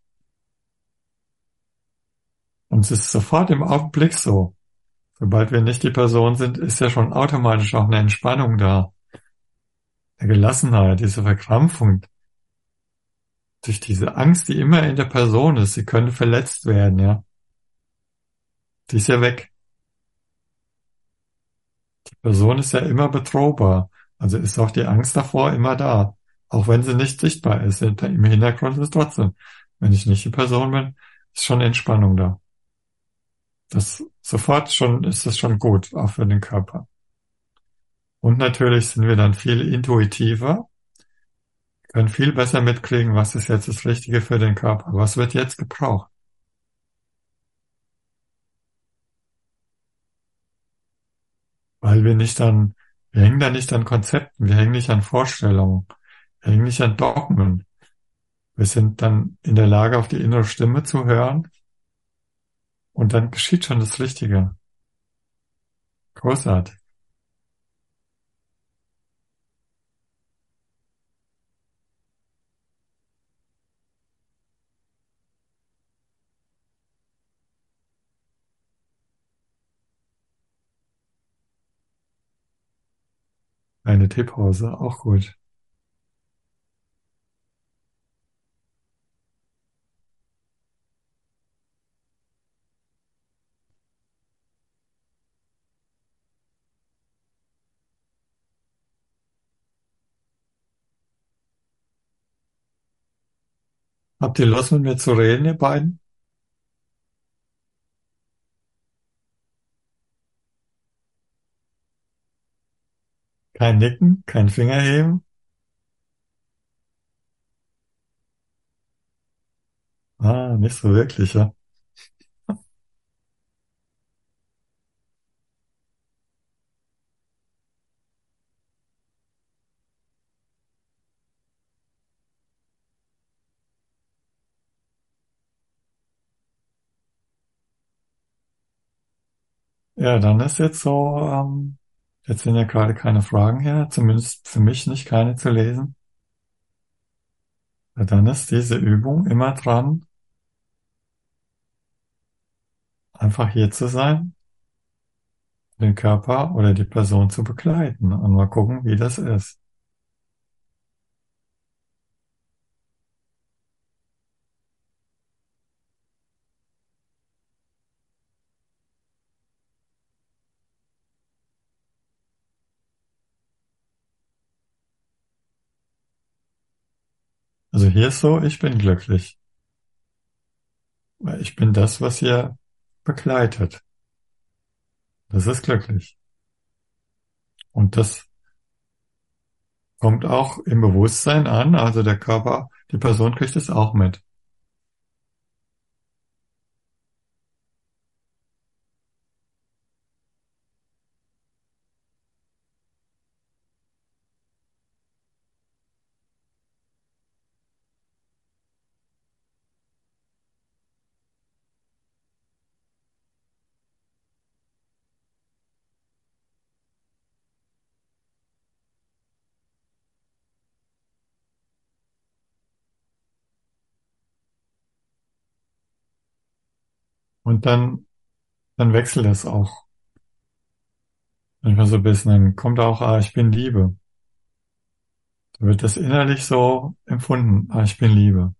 Und es ist sofort im Augenblick so. Sobald wir nicht die Person sind, ist ja schon automatisch auch eine Entspannung da. Eine Gelassenheit, diese Verkrampfung, durch diese Angst, die immer in der Person ist, sie könnte verletzt werden, ja. Die ist ja weg. Die Person ist ja immer bedrohbar. Also ist auch die Angst davor immer da. Auch wenn sie nicht sichtbar ist. Im Hintergrund ist es trotzdem. Wenn ich nicht die Person bin, ist schon Entspannung da. Das sofort schon, ist das schon gut, auch für den Körper. Und natürlich sind wir dann viel intuitiver, können viel besser mitkriegen, was ist jetzt das Richtige für den Körper, was wird jetzt gebraucht. Weil wir hängen da nicht an Konzepten, wir hängen nicht an Vorstellungen, wir hängen nicht an Dogmen. Wir sind dann in der Lage, auf die innere Stimme zu hören und dann geschieht schon das Richtige. Großartig. Eine Teepause, auch gut. Habt ihr Lust mit mir zu reden, ihr beiden? Kein Nicken, kein Fingerheben? Ah, nicht so wirklich, ja. Ja, dann ist jetzt so, jetzt sind ja gerade keine Fragen her, zumindest für mich nicht keine zu lesen. Ja, dann ist diese Übung immer dran, einfach hier zu sein, den Körper oder die Person zu begleiten und mal gucken, wie das ist. Also hier ist so, ich bin glücklich, weil ich bin das, was hier begleitet. Das ist glücklich. Und das kommt auch im Bewusstsein an, also der Körper, die Person kriegt es auch mit. Und dann wechselt es auch. Manchmal so ein bisschen, dann kommt auch, ah, ich bin Liebe. Da wird das innerlich so empfunden, ah, ich bin Liebe.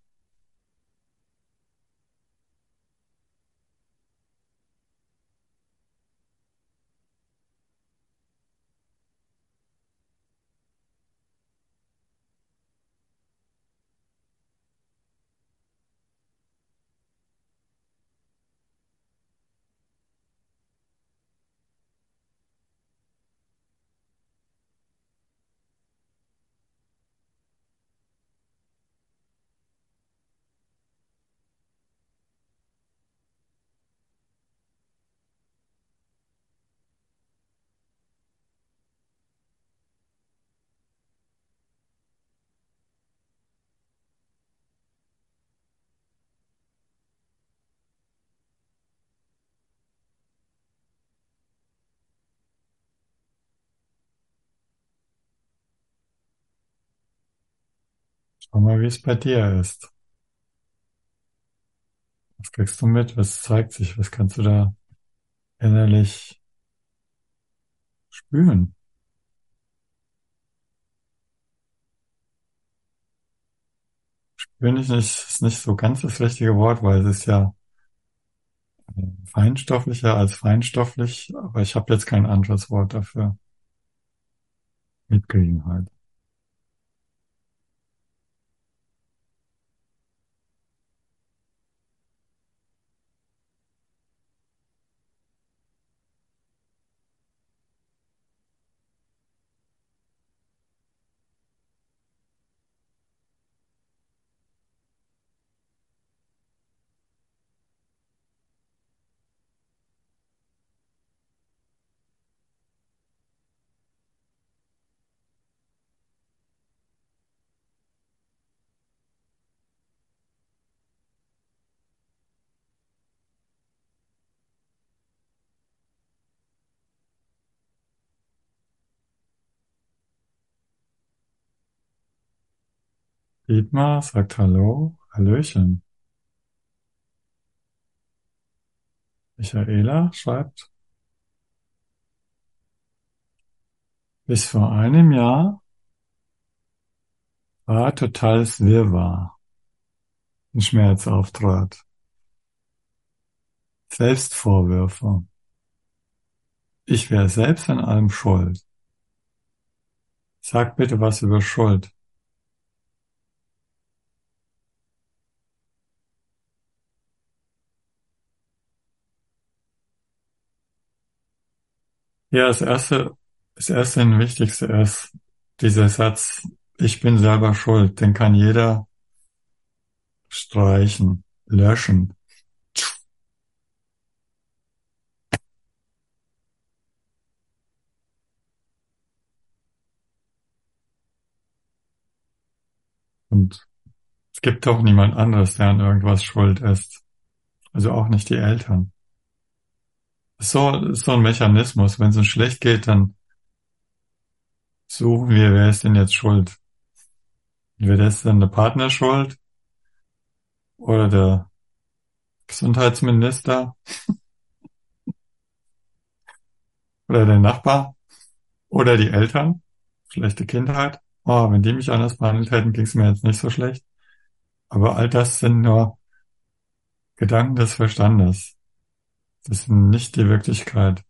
Schau mal, wie es bei dir ist. Was kriegst du mit? Was zeigt sich? Was kannst du da innerlich spüren? Spüren ist nicht so ganz das richtige Wort, weil es ist ja feinstofflicher als feinstofflich, aber ich habe jetzt kein anderes Wort dafür. Mitkriegen halt. Dietmar sagt Hallo, Hallöchen. Michaela schreibt, bis vor einem Jahr war totales Wirrwarr, ein Schmerz auftrat. Selbstvorwürfe. Ich wäre selbst an allem schuld. Sag bitte was über Schuld. Ja, das erste und wichtigste ist dieser Satz, ich bin selber schuld, den kann jeder streichen, löschen. Und es gibt auch niemand anderes, der an irgendwas schuld ist. Also auch nicht die Eltern. Ist so ein Mechanismus. Wenn es uns schlecht geht, dann suchen wir, wer ist denn jetzt schuld? Entweder ist dann der Partner schuld oder der Gesundheitsminister oder der Nachbar oder die Eltern. Schlechte Kindheit. Oh, wenn die mich anders behandelt hätten, ging es mir jetzt nicht so schlecht. Aber all das sind nur Gedanken des Verstandes. Das ist nicht die Wirklichkeit.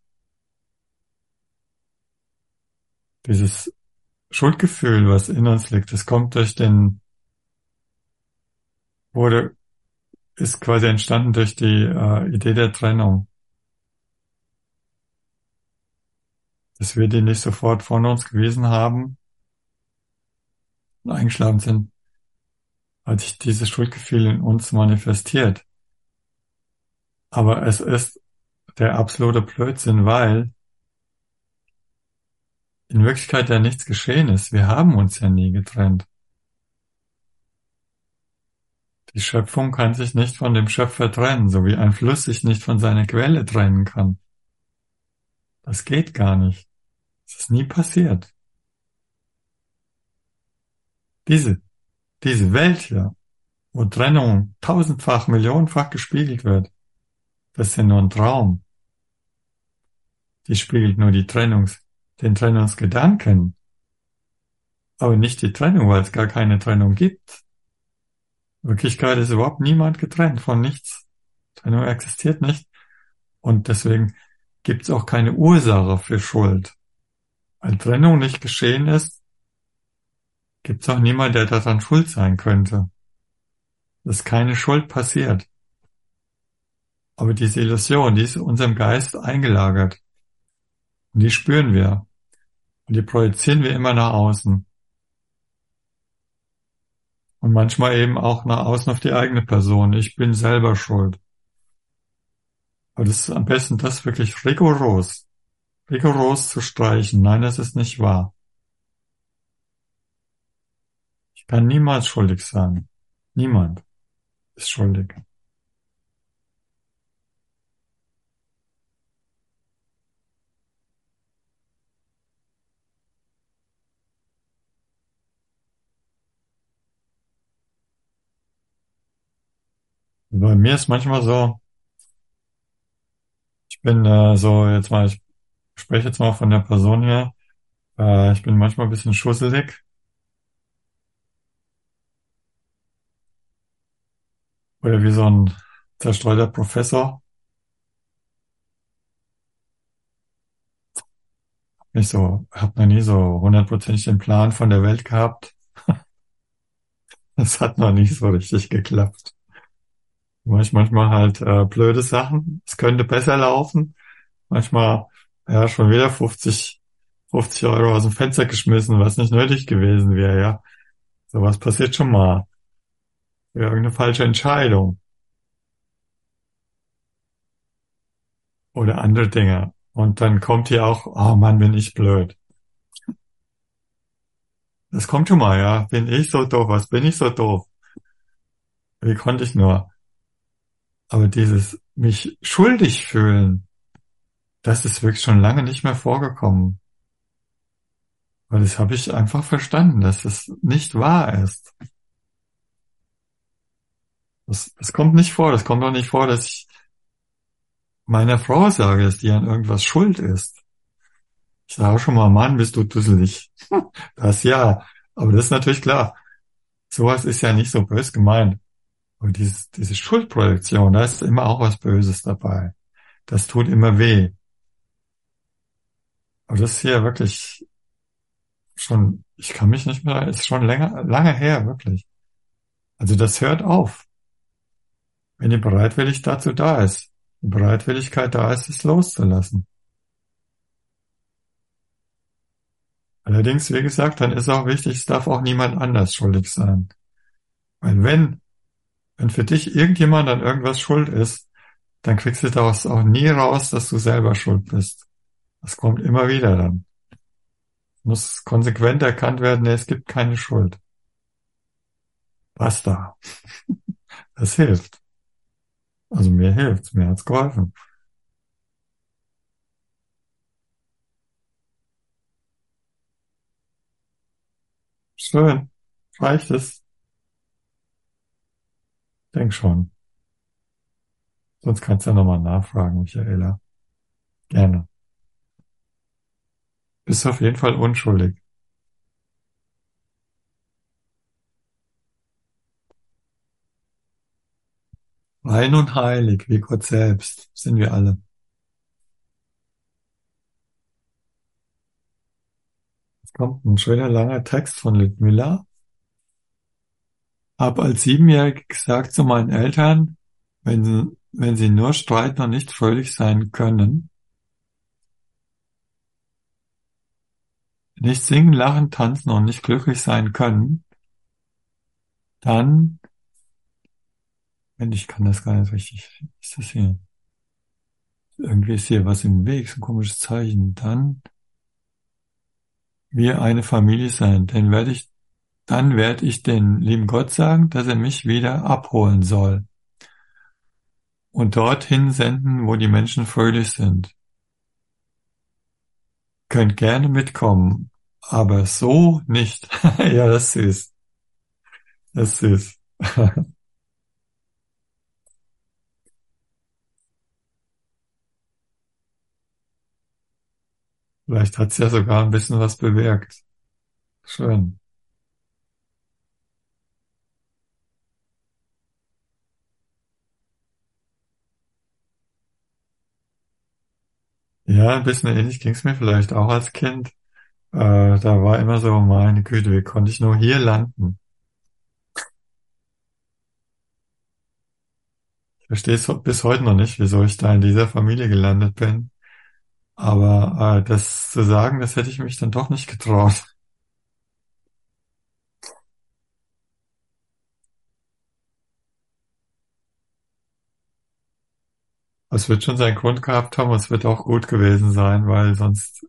Dieses Schuldgefühl, was in uns liegt, das kommt wurde, ist quasi entstanden durch die Idee der Trennung. Dass wir die nicht sofort von uns gewesen haben und eingeschlafen sind, hat sich dieses Schuldgefühl in uns manifestiert. Aber es ist der absolute Blödsinn, weil in Wirklichkeit ja nichts geschehen ist. Wir haben uns ja nie getrennt. Die Schöpfung kann sich nicht von dem Schöpfer trennen, so wie ein Fluss sich nicht von seiner Quelle trennen kann. Das geht gar nicht. Das ist nie passiert. Diese, diese Welt hier, wo Trennung tausendfach, millionenfach gespiegelt wird, das ist ja nur ein Traum. Die spiegelt nur den Trennungsgedanken, aber nicht die Trennung, weil es gar keine Trennung gibt. In Wirklichkeit ist überhaupt niemand getrennt von nichts. Trennung existiert nicht und deswegen gibt es auch keine Ursache für Schuld. Weil Trennung nicht geschehen ist, gibt es auch niemand, der daran schuld sein könnte. Dass keine Schuld passiert. Aber diese Illusion, die ist in unserem Geist eingelagert. Und die spüren wir. Und die projizieren wir immer nach außen. Und manchmal eben auch nach außen auf die eigene Person. Ich bin selber schuld. Aber das ist am besten das wirklich rigoros zu streichen. Nein, das ist nicht wahr. Ich kann niemals schuldig sein. Niemand ist schuldig. Bei mir ist manchmal so, ich bin so, ich spreche jetzt mal von der Person her, ich bin manchmal ein bisschen schusselig oder wie so ein zerstreuter Professor. Hab noch nie so hundertprozentig den Plan von der Welt gehabt. Das hat noch nicht so richtig geklappt. Manchmal halt blöde Sachen. Es könnte besser laufen. Manchmal, ja, schon wieder 50 Euro aus dem Fenster geschmissen, was nicht nötig gewesen wäre, ja. Sowas passiert schon mal. Ja, irgendeine falsche Entscheidung oder andere Dinge. Und dann kommt hier auch, oh Mann, bin ich blöd. Das kommt schon mal, ja. Bin ich so doof? Was bin ich so doof? Wie konnte ich nur? Aber dieses mich schuldig fühlen, das ist wirklich schon lange nicht mehr vorgekommen. Weil das habe ich einfach verstanden, dass es nicht wahr ist. Das kommt nicht vor. Das kommt auch nicht vor, dass ich meiner Frau sage, dass die an irgendwas schuld ist. Ich sage schon mal, Mann, bist du dusselig. Das ja. Aber das ist natürlich klar. Sowas ist ja nicht so bös gemeint. Aber diese Schuldprojektion, da ist immer auch was Böses dabei. Das tut immer weh. Aber das ist hier wirklich schon, ich kann mich nicht mehr, ist schon lange her, wirklich. Also das hört auf, wenn die Bereitwilligkeit dazu da ist. Die Bereitwilligkeit da ist, es loszulassen. Allerdings, wie gesagt, dann ist auch wichtig, es darf auch niemand anders schuldig sein. Weil wenn für dich irgendjemand an irgendwas schuld ist, dann kriegst du daraus auch nie raus, dass du selber schuld bist. Das kommt immer wieder dann. Muss konsequent erkannt werden, nee, es gibt keine Schuld. Basta. Das hilft. Also mir hilft's, mir hat's geholfen. Schön. Reicht es? Denk schon. Sonst kannst du ja nochmal nachfragen, Michaela. Gerne. Bist auf jeden Fall unschuldig. Rein und heilig, wie Gott selbst, sind wir alle. Jetzt kommt ein schöner langer Text von Ludmilla. Hab als Siebenjährige gesagt zu meinen Eltern, wenn sie nur streiten und nicht fröhlich sein können, nicht singen, lachen, tanzen und nicht glücklich sein können, dann, wenn ich kann das gar nicht richtig, ist das hier? Irgendwie ist hier was im Weg, so ein komisches Zeichen. Dann wir eine Familie sein, dann werde ich den lieben Gott sagen, dass er mich wieder abholen soll und dorthin senden, wo die Menschen fröhlich sind. Könnt gerne mitkommen, aber so nicht. Ja, das ist süß. Das ist süß. Vielleicht hat es ja sogar ein bisschen was bewirkt. Schön. Ja, ein bisschen ähnlich ging es mir vielleicht auch als Kind. Da war immer so, meine Güte, wie konnte ich nur hier landen? Ich verstehe es bis heute noch nicht, wieso ich da in dieser Familie gelandet bin. Aber das zu sagen, das hätte ich mich dann doch nicht getraut. Es wird schon seinen Grund gehabt haben und es wird auch gut gewesen sein, weil sonst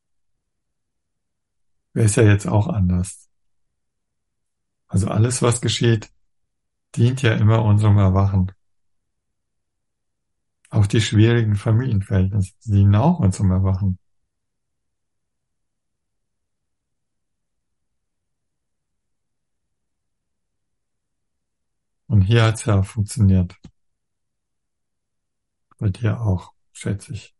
wäre es ja jetzt auch anders. Also alles, was geschieht, dient ja immer unserem Erwachen. Auch die schwierigen Familienverhältnisse dienen auch unserem Erwachen. Und hier hat's ja funktioniert. Bei dir auch, schätze ich.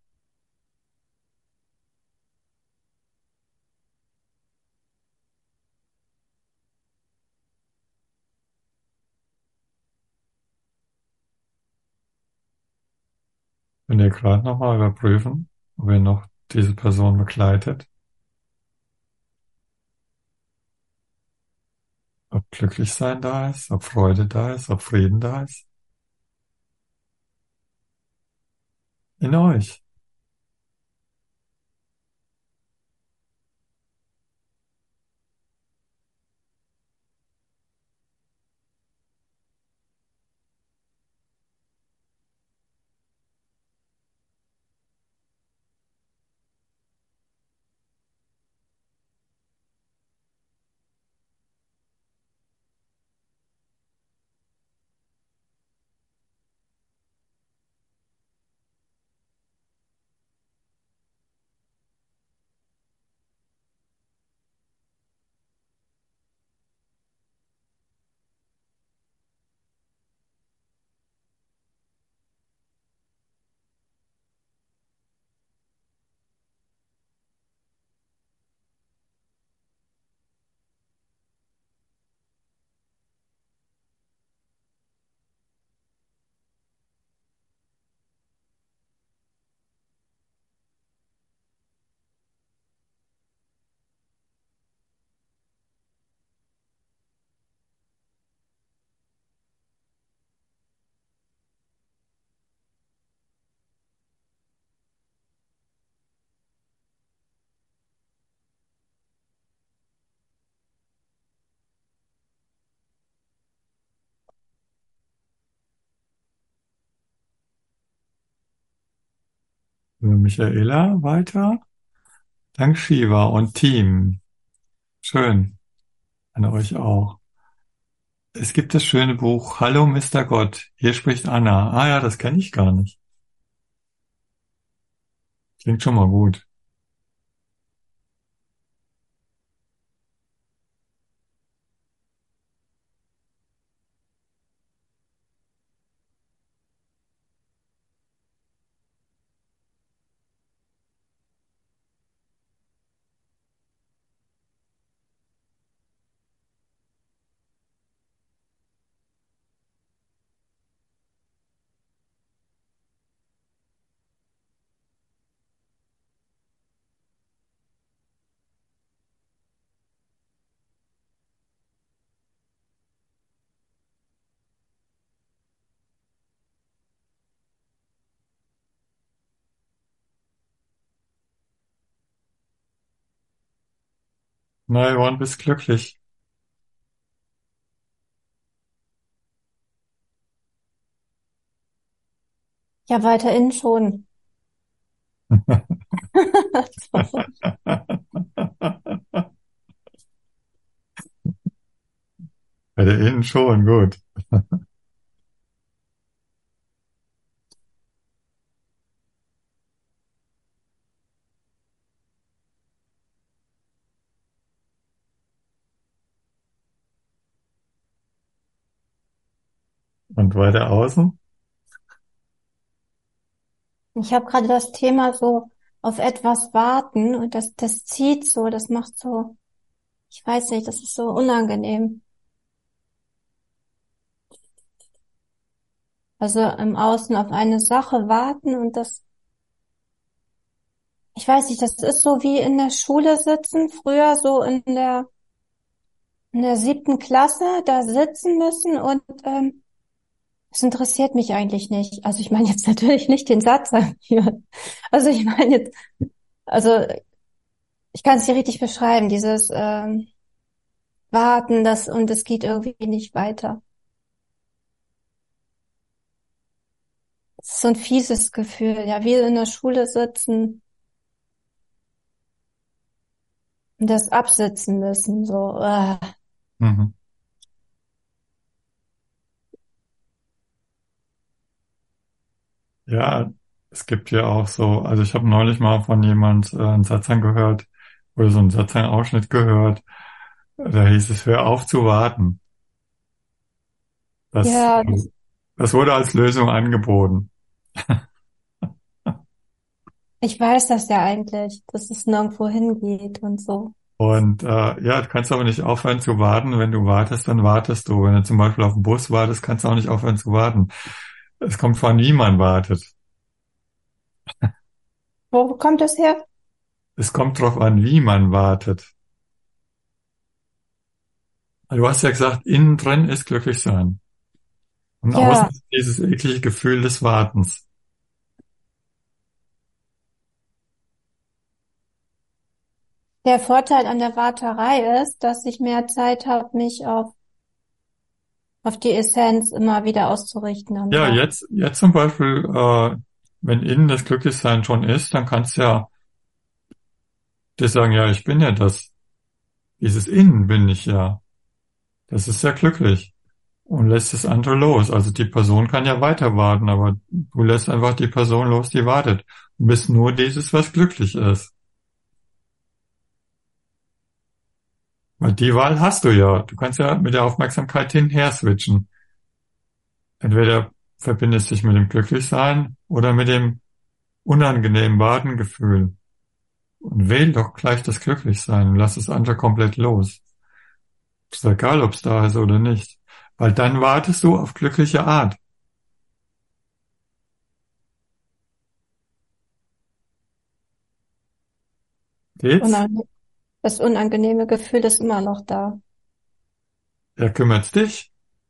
Wenn ihr gerade nochmal überprüfen, ob ihr noch diese Person begleitet, ob Glücklichsein da ist, ob Freude da ist, ob Frieden da ist. In euch. Michaela weiter. Dank Shiva und Team. Schön. An euch auch. Es gibt das schöne Buch Hallo Mister Gott. Hier spricht Anna. Ah ja, das kenne ich gar nicht. Klingt schon mal gut. Na, Yvonne, bist glücklich. Ja, weiterhin schon. Bei der Innen schon, gut. Und weiter außen? Ich habe gerade das Thema so auf etwas warten und das zieht so, das macht so, ich weiß nicht, das ist so unangenehm. Also im Außen auf eine Sache warten und das, ich weiß nicht, das ist so wie in der Schule sitzen, früher so in der 7. Klasse, da sitzen müssen und es interessiert mich eigentlich nicht. Also ich meine jetzt natürlich nicht den Satz hier. Also ich meine jetzt, also ich kann es dir richtig beschreiben, dieses Warten, das und es geht irgendwie nicht weiter. Es ist so ein fieses Gefühl, ja, wie in der Schule sitzen und das absitzen müssen, so. Mhm. Ja, es gibt ja auch so, also ich habe neulich mal von jemand einen Satz angehört oder so einen Satzausschnitt gehört. Da hieß es, hör auf zu warten. Das, Ja, das wurde als Lösung angeboten. ich weiß das ja eigentlich, dass es nirgendwo hingeht und so. Und ja, du kannst aber nicht aufhören zu warten. Wenn du wartest, dann wartest du. Wenn du zum Beispiel auf den Bus wartest, kannst du auch nicht aufhören zu warten. Es kommt vor, wie man wartet. Wo kommt das her? Es kommt drauf an, wie man wartet. Du hast ja gesagt, innen drin ist glücklich sein. Und außen Ja, ist dieses eklige Gefühl des Wartens. der Vorteil an der Warterei ist, dass ich mehr Zeit habe, mich auf die Essenz immer wieder auszurichten am Ja, Tag. jetzt zum Beispiel, wenn innen das Glücklichsein schon ist, dann kannst du ja dir sagen, ja, ich bin ja das. Dieses Innen bin ich ja. Das ist ja glücklich. Und lässt das andere los. Also die Person kann ja weiter warten, aber du lässt einfach die Person los, die wartet. Du bist nur dieses, was glücklich ist. Weil die Wahl hast du ja. Du kannst ja mit der Aufmerksamkeit hin und her switchen. Entweder verbindest dich mit dem Glücklichsein oder mit dem unangenehmen Wartengefühl. Und wähl doch gleich das Glücklichsein und lass das andere komplett los. Ist egal, ob es da ist oder nicht. Weil dann wartest du auf glückliche Art. Geht's? Und das unangenehme Gefühl ist immer noch da. Er kümmert dich.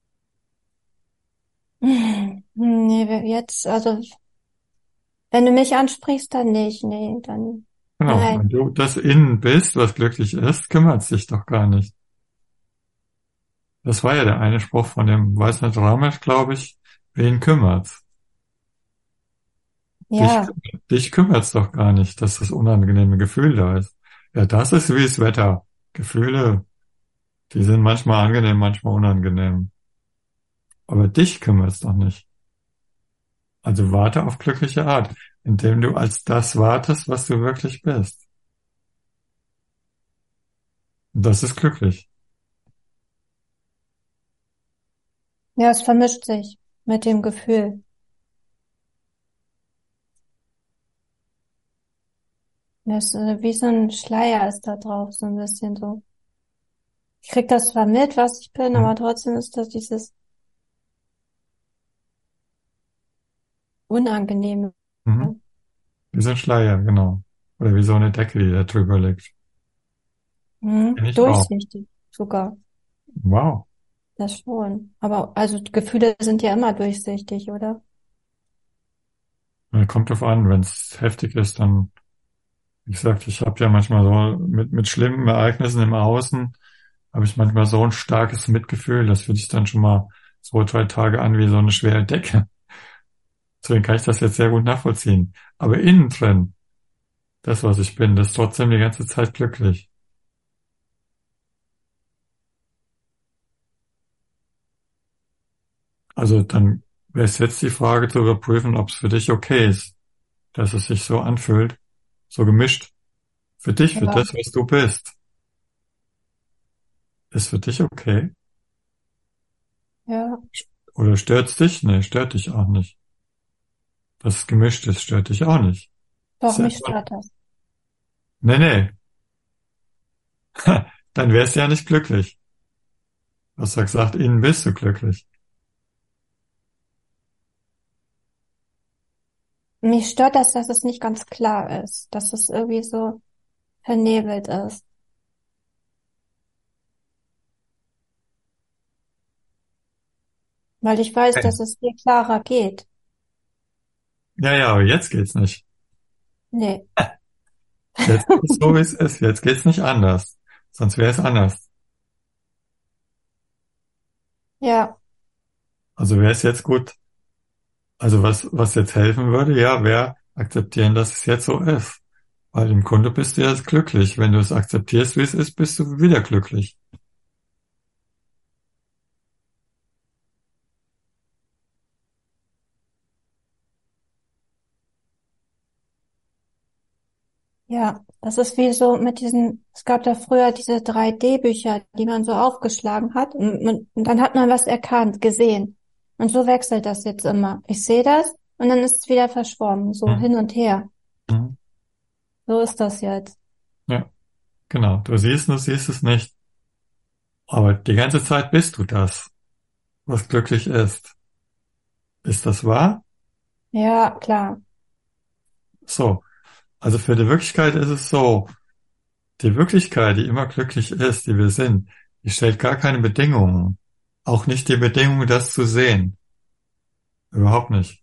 Nee, jetzt, also wenn du mich ansprichst, dann nicht. Nee, dann Genau. Wenn nein. du das Innen bist, was glücklich ist, kümmert es dich doch gar nicht. Das war ja der eine Spruch von dem, weiß nicht, Ramesh, glaube ich. Wen kümmert's? Dich, Ja, dich kümmert's doch gar nicht, dass das unangenehme Gefühl da ist. Ja, das ist wie das Wetter. Gefühle, die sind manchmal angenehm, manchmal unangenehm. Aber dich kümmert's doch nicht. Also warte auf glückliche Art, indem du als das wartest, was du wirklich bist. Und das ist glücklich. ja, es vermischt sich mit dem Gefühl. Das ist wie so ein Schleier ist da drauf, so ein bisschen so. Ich krieg das zwar mit, was ich bin, Mhm. aber trotzdem ist das dieses Unangenehme. Mhm. Wie so ein Schleier, genau. Oder wie so eine Decke, die da drüber liegt. Kenn ich auch. Durchsichtig sogar. Wow. Das schon. Aber also Gefühle sind ja immer durchsichtig, oder? Kommt drauf an, wenn es heftig ist, dann, wie gesagt, ich habe ja manchmal so mit schlimmen Ereignissen im Außen, habe ich manchmal so ein starkes Mitgefühl, das fühlt sich dann schon mal 2, 3 Tage an wie so eine schwere Decke. Deswegen kann ich das jetzt sehr gut nachvollziehen. Aber innen drin, das, was ich bin, das ist trotzdem die ganze Zeit glücklich. Also dann wäre es jetzt die Frage zu überprüfen, ob es für dich okay ist, dass es sich so anfühlt, so gemischt. Für dich, für Ja, das, was du bist. Ist für dich okay? ja. Oder stört's dich? Nee, stört dich auch nicht. Dass es gemischt ist, stört dich auch nicht. Doch, Ist ja mich einfach- stört das. Nee, nee. Dann wärst du ja nicht glücklich. Du hast ja gesagt, innen bist du glücklich. Mich stört das, dass es nicht ganz klar ist, dass es irgendwie so vernebelt ist. Weil ich weiß, Okay. dass es viel klarer geht. Ja, ja, aber jetzt geht's nicht. Nee. Jetzt ist es so, wie es ist. Jetzt geht's nicht anders. Sonst wäre es anders. Ja, Also wäre es jetzt gut. Also was jetzt helfen würde, ja, wäre akzeptieren, dass es jetzt so ist. Weil im Grunde bist du jetzt glücklich. Wenn du es akzeptierst, wie es ist, bist du wieder glücklich. ja. Das ist wie so mit diesen, es gab da früher diese 3D-Bücher, die man so aufgeschlagen hat und dann hat man was erkannt, gesehen. Und so wechselt das jetzt immer. Ich sehe das und dann ist es wieder verschwommen, so Hm. hin und her. Hm. So ist das jetzt. Ja, genau. Du siehst es nicht. Aber die ganze Zeit bist du das, was glücklich ist. Ist das wahr? Ja, klar. So. Also für die Wirklichkeit ist es so. Die Wirklichkeit, die immer glücklich ist, die wir sind, die stellt gar keine Bedingungen. Auch nicht die Bedingung, das zu sehen. Überhaupt nicht.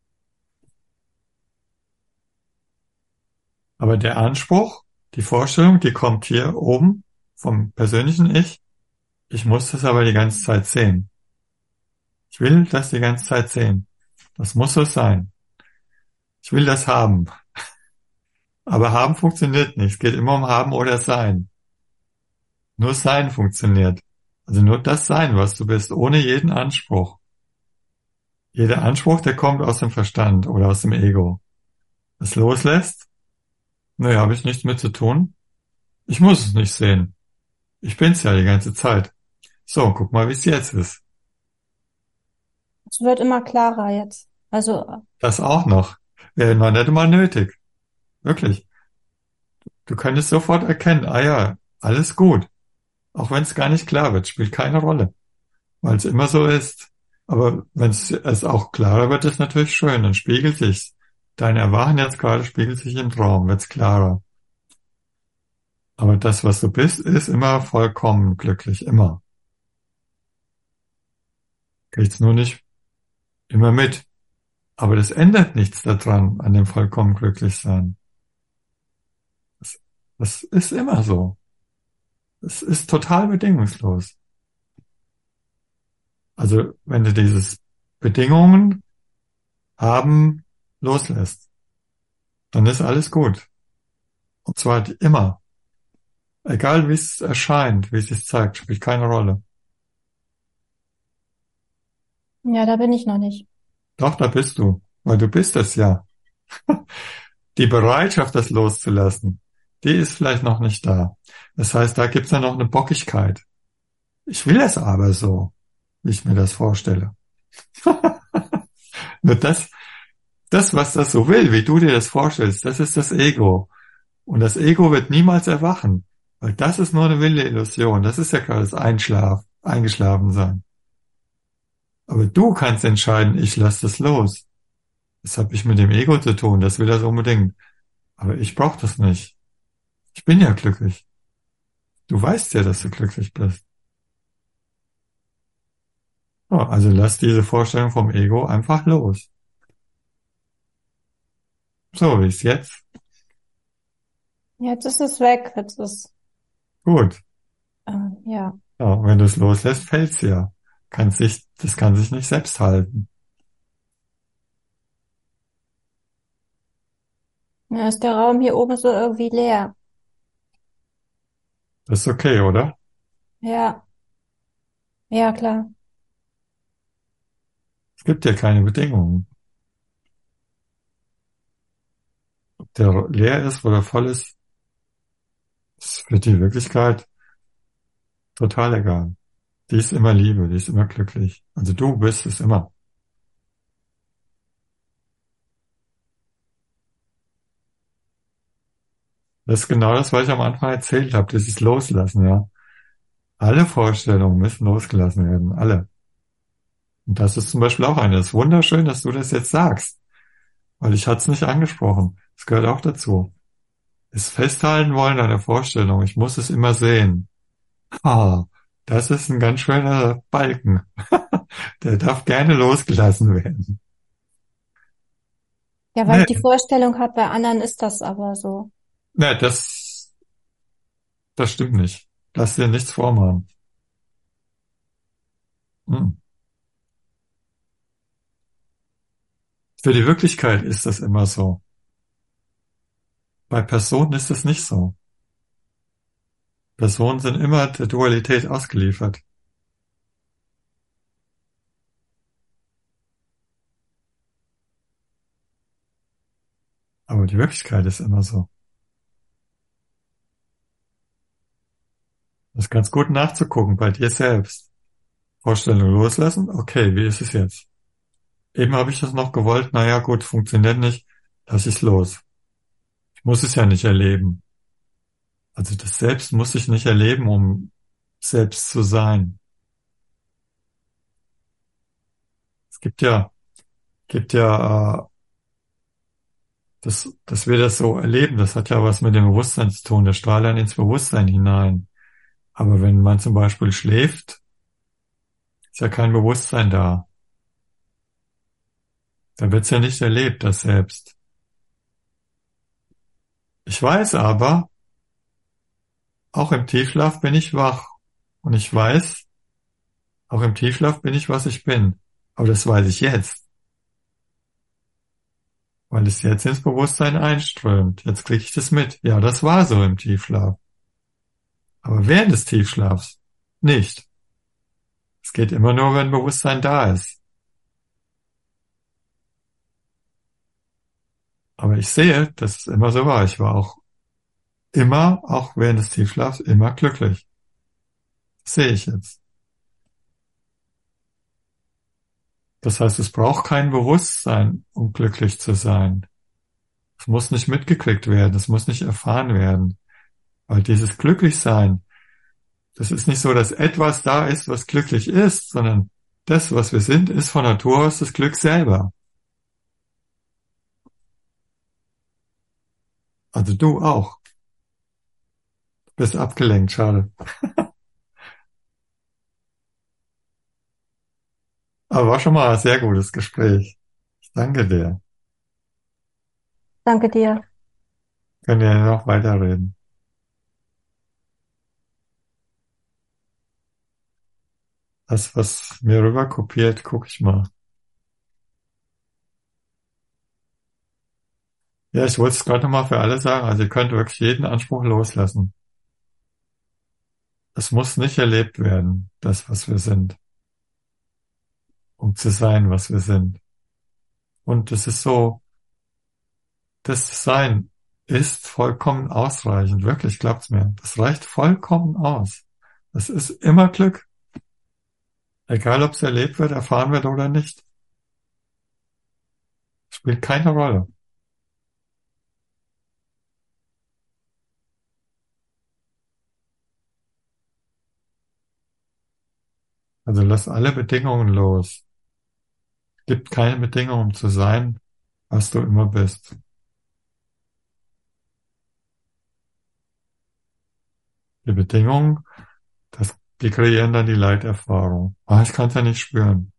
Aber der Anspruch, die Vorstellung, die kommt hier oben vom persönlichen Ich. Ich muss das aber die ganze Zeit sehen. Ich will das die ganze Zeit sehen. Das muss so sein. Ich will das haben. Aber haben funktioniert nicht. Es geht immer um haben oder sein. Nur sein funktioniert. Also nur das Sein, was du bist, ohne jeden Anspruch. Jeder Anspruch, der kommt aus dem Verstand oder aus dem Ego. Es loslässt, naja, habe ich nichts mit zu tun. Ich muss es nicht sehen. Ich bin's ja die ganze Zeit. So, guck mal, wie es jetzt ist. Es wird immer klarer jetzt. Also, Das auch noch. Wäre noch nicht mal nötig. Wirklich. Du könntest sofort erkennen, ah ja, alles gut. Auch wenn es gar nicht klar wird, spielt keine Rolle. Weil es immer so ist. Aber wenn es auch klarer wird, ist natürlich schön, dann spiegelt sich's. Dein Erwachen jetzt gerade spiegelt sich im Traum, wird's klarer. Aber das, was du bist, ist immer vollkommen glücklich, immer. Kriegt's nur nicht immer mit. Aber das ändert nichts daran, an dem vollkommen glücklich sein. Das, das ist immer so. Es ist total bedingungslos. Also, wenn du dieses Bedingungen haben loslässt. dann ist alles gut. Und zwar immer. Egal wie es erscheint, wie es sich zeigt, spielt keine Rolle. Ja, da bin ich noch nicht. Doch, da bist du. Weil du bist es ja. Die Bereitschaft, das loszulassen, die ist vielleicht noch nicht da. Das heißt, da gibt's ja noch eine Bockigkeit. Ich will es aber so, wie ich mir das vorstelle. Nur das, was das so will, wie du dir das vorstellst, das ist das Ego. Und das Ego wird niemals erwachen, weil das ist nur eine wilde Illusion. Das ist ja gerade das Eingeschlafen sein. Aber du kannst entscheiden, ich lasse das los. Das habe ich mit dem Ego zu tun, das will das unbedingt. Aber ich brauche das nicht. Ich bin ja glücklich. Du weißt ja, dass du glücklich bist. Ja, also lass diese Vorstellung vom Ego einfach los. So, wie es jetzt? Jetzt ist es weg. Jetzt ist, Gut. ja. Ja, wenn du es loslässt, fällt's ja. Das kann sich nicht selbst halten. Ja, ist der Raum hier oben so irgendwie leer. Das ist okay, oder? Ja, ja, klar. Es gibt ja keine Bedingungen. Ob der leer ist oder voll ist für die Wirklichkeit total egal. Die ist immer Liebe, die ist immer glücklich. Also du bist es immer. Das ist genau das, was ich am Anfang erzählt habe, dieses Loslassen, ja. Alle Vorstellungen müssen losgelassen werden, alle. Und das ist zum Beispiel auch eine. Es ist wunderschön, dass du das jetzt sagst, weil ich hatte es nicht angesprochen. Das gehört auch dazu. Es festhalten wollen an der Vorstellung. Ich muss es immer sehen. Ah, das ist ein ganz schöner Balken. Der darf gerne losgelassen werden. Ja, weil Nee, ich die Vorstellung habe, bei anderen ist das aber so. nee, das stimmt nicht. Lass dir nichts vormachen. Hm. Für die Wirklichkeit ist das immer so. Bei Personen ist es nicht so. Personen sind immer der Dualität ausgeliefert. Aber die Wirklichkeit ist immer so. Das ist ganz gut nachzugucken bei dir selbst. Vorstellung loslassen. Okay, wie ist es jetzt? Eben habe ich das noch gewollt. Naja, gut, funktioniert nicht. Lass ich los. Ich muss es ja nicht erleben. Also das Selbst muss ich nicht erleben, um selbst zu sein. Es gibt ja, dass wir das so erleben. Das hat ja was mit dem Bewusstsein zu tun. Der strahlt dann ins Bewusstsein hinein. Aber wenn man zum Beispiel schläft, ist ja kein Bewusstsein da. Da wird's ja nicht erlebt, das Selbst. Ich weiß aber, auch im Tiefschlaf bin ich wach. Und ich weiß, auch im Tiefschlaf bin ich, was ich bin. Aber das weiß ich jetzt, weil es jetzt ins Bewusstsein einströmt. Jetzt kriege ich das mit. Ja, das war so im Tiefschlaf. Aber während des Tiefschlafs nicht. Es geht immer nur, wenn Bewusstsein da ist. Aber ich sehe, dass es immer so war. Ich war auch immer, auch während des Tiefschlafs, immer glücklich. Das sehe ich jetzt. Das heißt, es braucht kein Bewusstsein, um glücklich zu sein. Es muss nicht mitgekriegt werden, es muss nicht erfahren werden. Weil dieses Glücklichsein, das ist nicht so, dass etwas da ist, was glücklich ist, sondern das, was wir sind, ist von Natur aus das Glück selber. Also du auch. Du bist abgelenkt, schade. Aber war schon mal ein sehr gutes Gespräch. Ich danke dir. Danke dir. Können wir ja noch weiterreden. Das, was mir rüber kopiert, gucke ich mal. Ja, ich wollte es gerade nochmal für alle sagen. Also ihr könnt wirklich jeden Anspruch loslassen. Es muss nicht erlebt werden, das, was wir sind, um zu sein, was wir sind. Und es ist so, das Sein ist vollkommen ausreichend. Wirklich, glaubt's mir. Das reicht vollkommen aus. Das ist immer Glück. Egal, ob es erlebt wird, erfahren wird oder nicht. Spielt keine Rolle. Also lass alle Bedingungen los. Gibt keine Bedingungen, um zu sein, was du immer bist. Die Bedingungen, die kreieren dann die Leiterfahrung. Ah, ich kann es ja nicht spüren.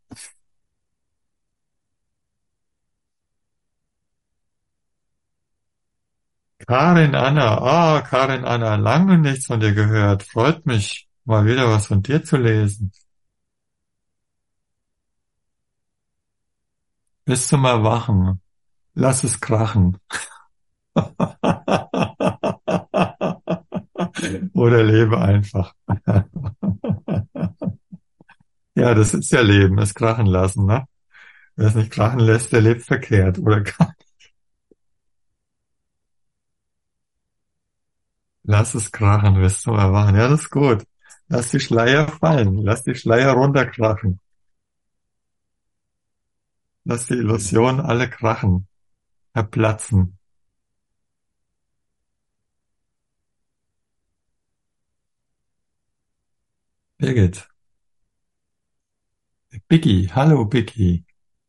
Karin Anna, Karin Anna, lange nichts von dir gehört. Freut mich, mal wieder was von dir zu lesen. Bis zum Erwachen. Lass es krachen. Oder lebe einfach. Ja, das ist ja Leben, es krachen lassen, ne? Wer es nicht krachen lässt, der lebt verkehrt. Oder lass es krachen, bis zum Erwachen. Ja, das ist gut. Lass die Schleier fallen. Lass die Schleier runterkrachen. Lass die Illusionen alle krachen, verplatzen. Birgit. Biggie. Hallo, Biggie.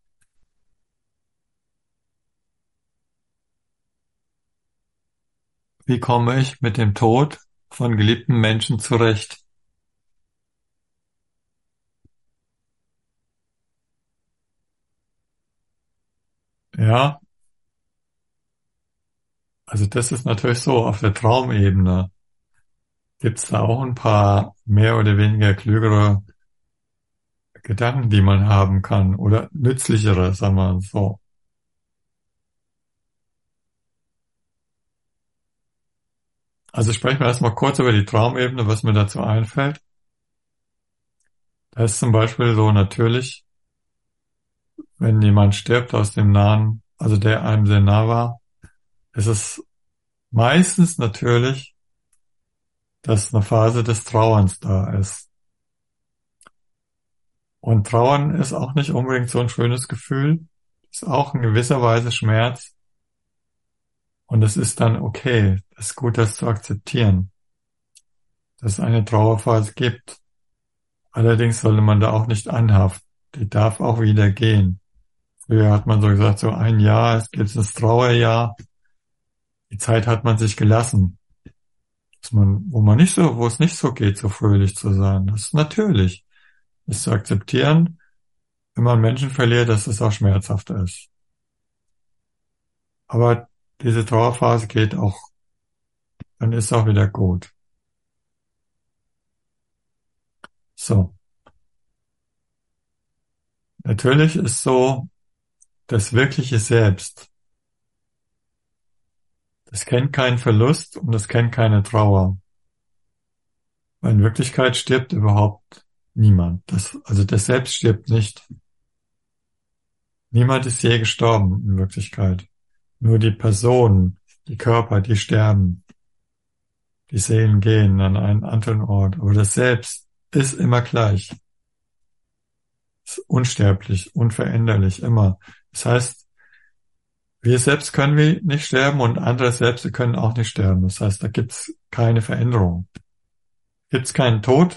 Wie komme ich mit dem Tod von geliebten Menschen zurecht? Ja, also das ist natürlich so, auf der Traumebene gibt's da auch ein paar mehr oder weniger klügere Gedanken, die man haben kann oder nützlichere, sagen wir so. Also sprechen wir erstmal kurz über die Traumebene, was mir dazu einfällt. Da ist zum Beispiel so natürlich, wenn jemand stirbt aus dem Nahen, also der einem sehr nah war, ist es meistens natürlich, dass eine Phase des Trauerns da ist. Und Trauern ist auch nicht unbedingt so ein schönes Gefühl, ist auch in gewisser Weise Schmerz. Und es ist dann okay, es ist gut, das zu akzeptieren, dass es eine Trauerphase gibt. Allerdings sollte man da auch nicht anhaften. Die darf auch wieder gehen. Früher hat man so gesagt, so ein Jahr, es gibt das Trauerjahr. Die Zeit hat man sich gelassen, wo es nicht so geht, so fröhlich zu sein. Das ist natürlich, ist zu akzeptieren, wenn man Menschen verliert, dass es auch schmerzhaft ist. Aber diese Trauerphase geht auch, dann ist es auch wieder gut. So. Natürlich ist so, das wirkliche Selbst, das kennt keinen Verlust und das kennt keine Trauer. Weil in Wirklichkeit stirbt überhaupt niemand. Also das Selbst stirbt nicht. Niemand ist je gestorben in Wirklichkeit. Nur die Personen, die Körper, die sterben. Die Seelen gehen an einen anderen Ort. Aber das Selbst ist immer gleich. Ist unsterblich, unveränderlich, immer. Das heißt, wir selbst können wir nicht sterben und andere Selbst können auch nicht sterben. Das heißt, da gibt's keine Veränderung. Gibt's keinen Tod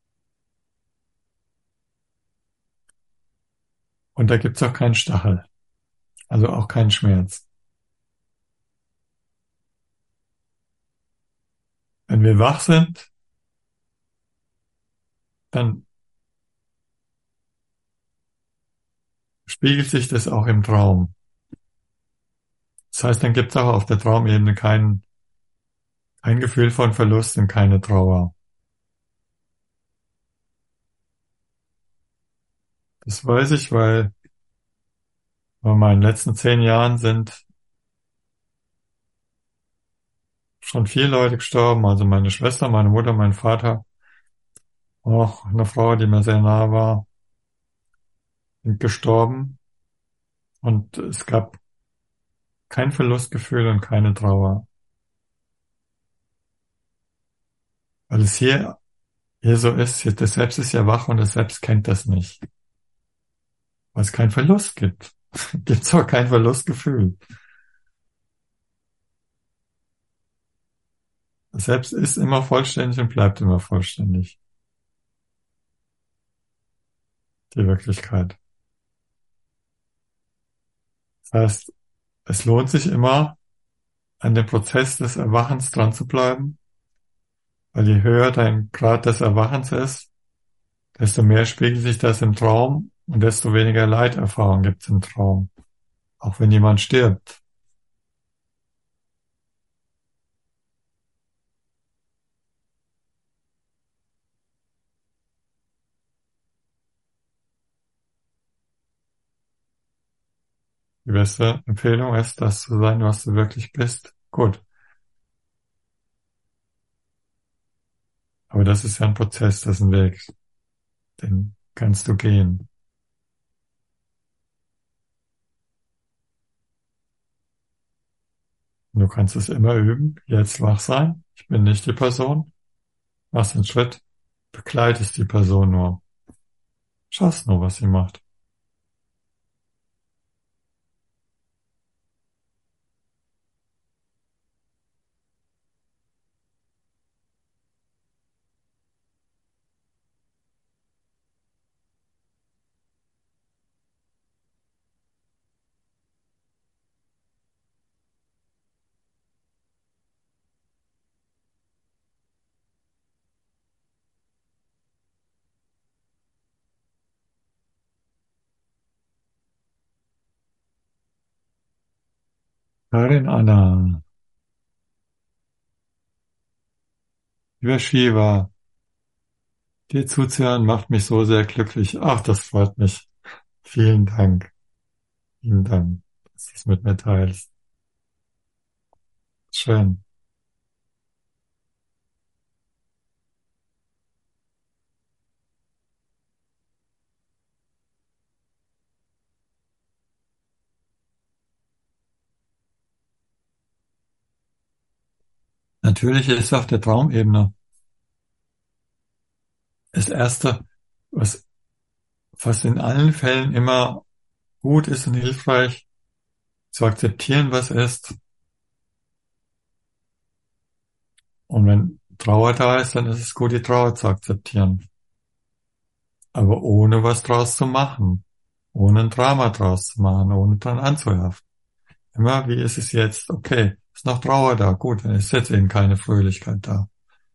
und da gibt's auch keinen Stachel. Also auch keinen Schmerz. Wenn wir wach sind, dann spiegelt sich das auch im Traum. Das heißt, dann gibt's auch auf der Traumebene kein Gefühl von Verlust und keine Trauer. Das weiß ich, weil bei meinen letzten 10 Jahren sind schon viele Leute gestorben, also meine Schwester, meine Mutter, mein Vater, auch eine Frau, die mir sehr nahe war, sind gestorben und es gab kein Verlustgefühl und keine Trauer. Weil es hier so ist, hier, das Selbst ist ja wach und das Selbst kennt das nicht. Weil es keinen Verlust gibt. Gibt es auch kein Verlustgefühl. Das Selbst ist immer vollständig und bleibt immer vollständig. Die Wirklichkeit. Das heißt, es lohnt sich immer, an dem Prozess des Erwachens dran zu bleiben, weil je höher dein Grad des Erwachens ist, desto mehr spiegelt sich das im Traum und desto weniger Leiterfahrung gibt es im Traum. Auch wenn jemand stirbt. Die beste Empfehlung ist, das zu sein, was du wirklich bist. Gut. Aber das ist ja ein Prozess, das ist ein Weg. Den kannst du gehen. Und du kannst es immer üben. Jetzt wach sein. Ich bin nicht die Person. Machst einen Schritt. Begleitest die Person nur. Schaust nur, was sie macht. Karin Anna. Lieber Shiva, dir zuzuhören macht mich so sehr glücklich. Ach, das freut mich. Vielen Dank. Vielen Dank, dass du es mit mir teilst. Schön. Natürlich ist auf der Traumebene das Erste, was fast in allen Fällen immer gut ist und hilfreich, zu akzeptieren, was ist. Und wenn Trauer da ist, dann ist es gut, die Trauer zu akzeptieren. Aber ohne was draus zu machen. Ohne ein Drama draus zu machen, ohne dran anzuhaften. Immer, wie ist es jetzt? Okay, ist noch Trauer da? Gut, dann ist jetzt eben keine Fröhlichkeit da.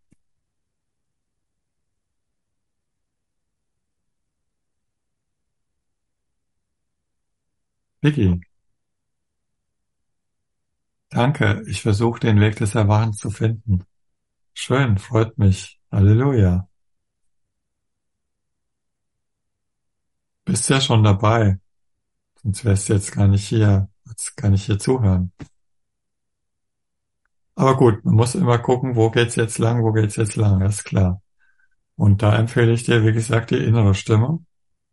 Vicky, danke. Ich versuche den Weg des Erwachens zu finden. Schön, freut mich. Halleluja. Bist ja schon dabei. Sonst wärst du jetzt gar nicht hier. Jetzt kann ich hier zuhören. Aber gut, man muss immer gucken, wo geht's jetzt lang, wo geht's jetzt lang, ist klar. Und da empfehle ich dir, wie gesagt, die innere Stimme.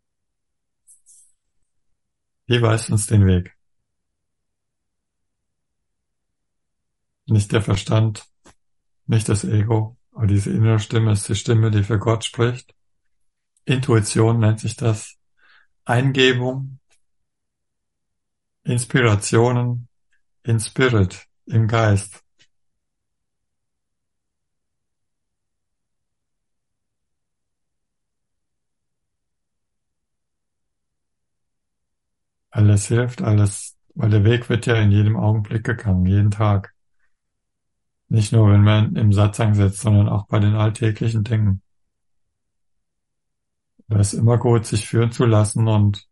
Die weist uns den Weg. Nicht der Verstand, nicht das Ego, aber diese innere Stimme ist die Stimme, die für Gott spricht. Intuition nennt sich das. Eingebung, Inspirationen, in Spirit, im Geist. Alles hilft, alles, weil der Weg wird ja in jedem Augenblick gegangen, jeden Tag. Nicht nur, wenn man im Satsang sitzt, sondern auch bei den alltäglichen Dingen. Da ist immer gut, sich führen zu lassen und,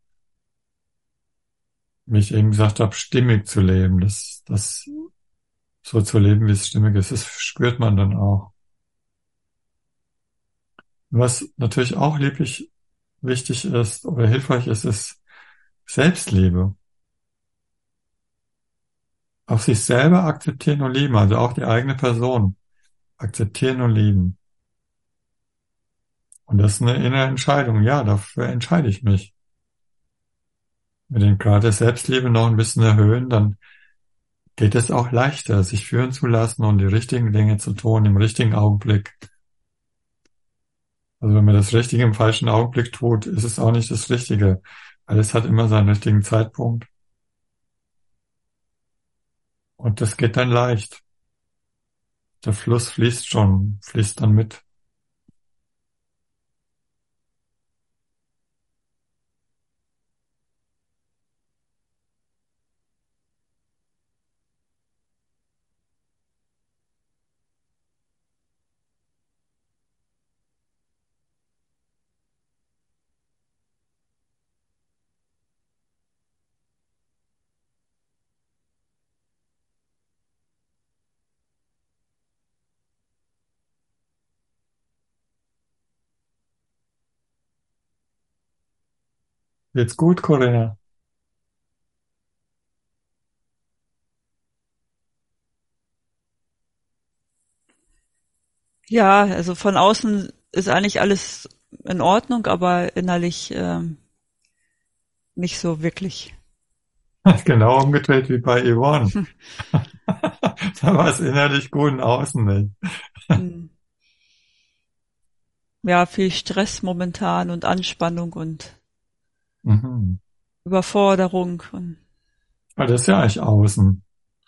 wie ich eben gesagt habe, stimmig zu leben. Das so zu leben, wie es stimmig ist, das spürt man dann auch. Was natürlich auch lieblich wichtig ist oder hilfreich ist, ist Selbstliebe. Auch sich selber akzeptieren und lieben, also auch die eigene Person akzeptieren und lieben. Und das ist eine innere Entscheidung. Ja, dafür entscheide ich mich. Wenn wir den Grad der Selbstliebe noch ein bisschen erhöhen, dann geht es auch leichter, sich führen zu lassen und die richtigen Dinge zu tun im richtigen Augenblick. Also wenn man das Richtige im falschen Augenblick tut, ist es auch nicht das Richtige. Alles hat immer seinen richtigen Zeitpunkt. Und das geht dann leicht. Der Fluss fließt schon, fließt dann mit. Geht's gut, Corinna? Ja, also von außen ist eigentlich alles in Ordnung, aber innerlich nicht so wirklich. Genau umgedreht wie bei Yvonne. Da war es innerlich gut und außen nicht. Hm. Ja, viel Stress momentan und Anspannung und Mhm. Überforderung und Weil das ist ja eigentlich außen.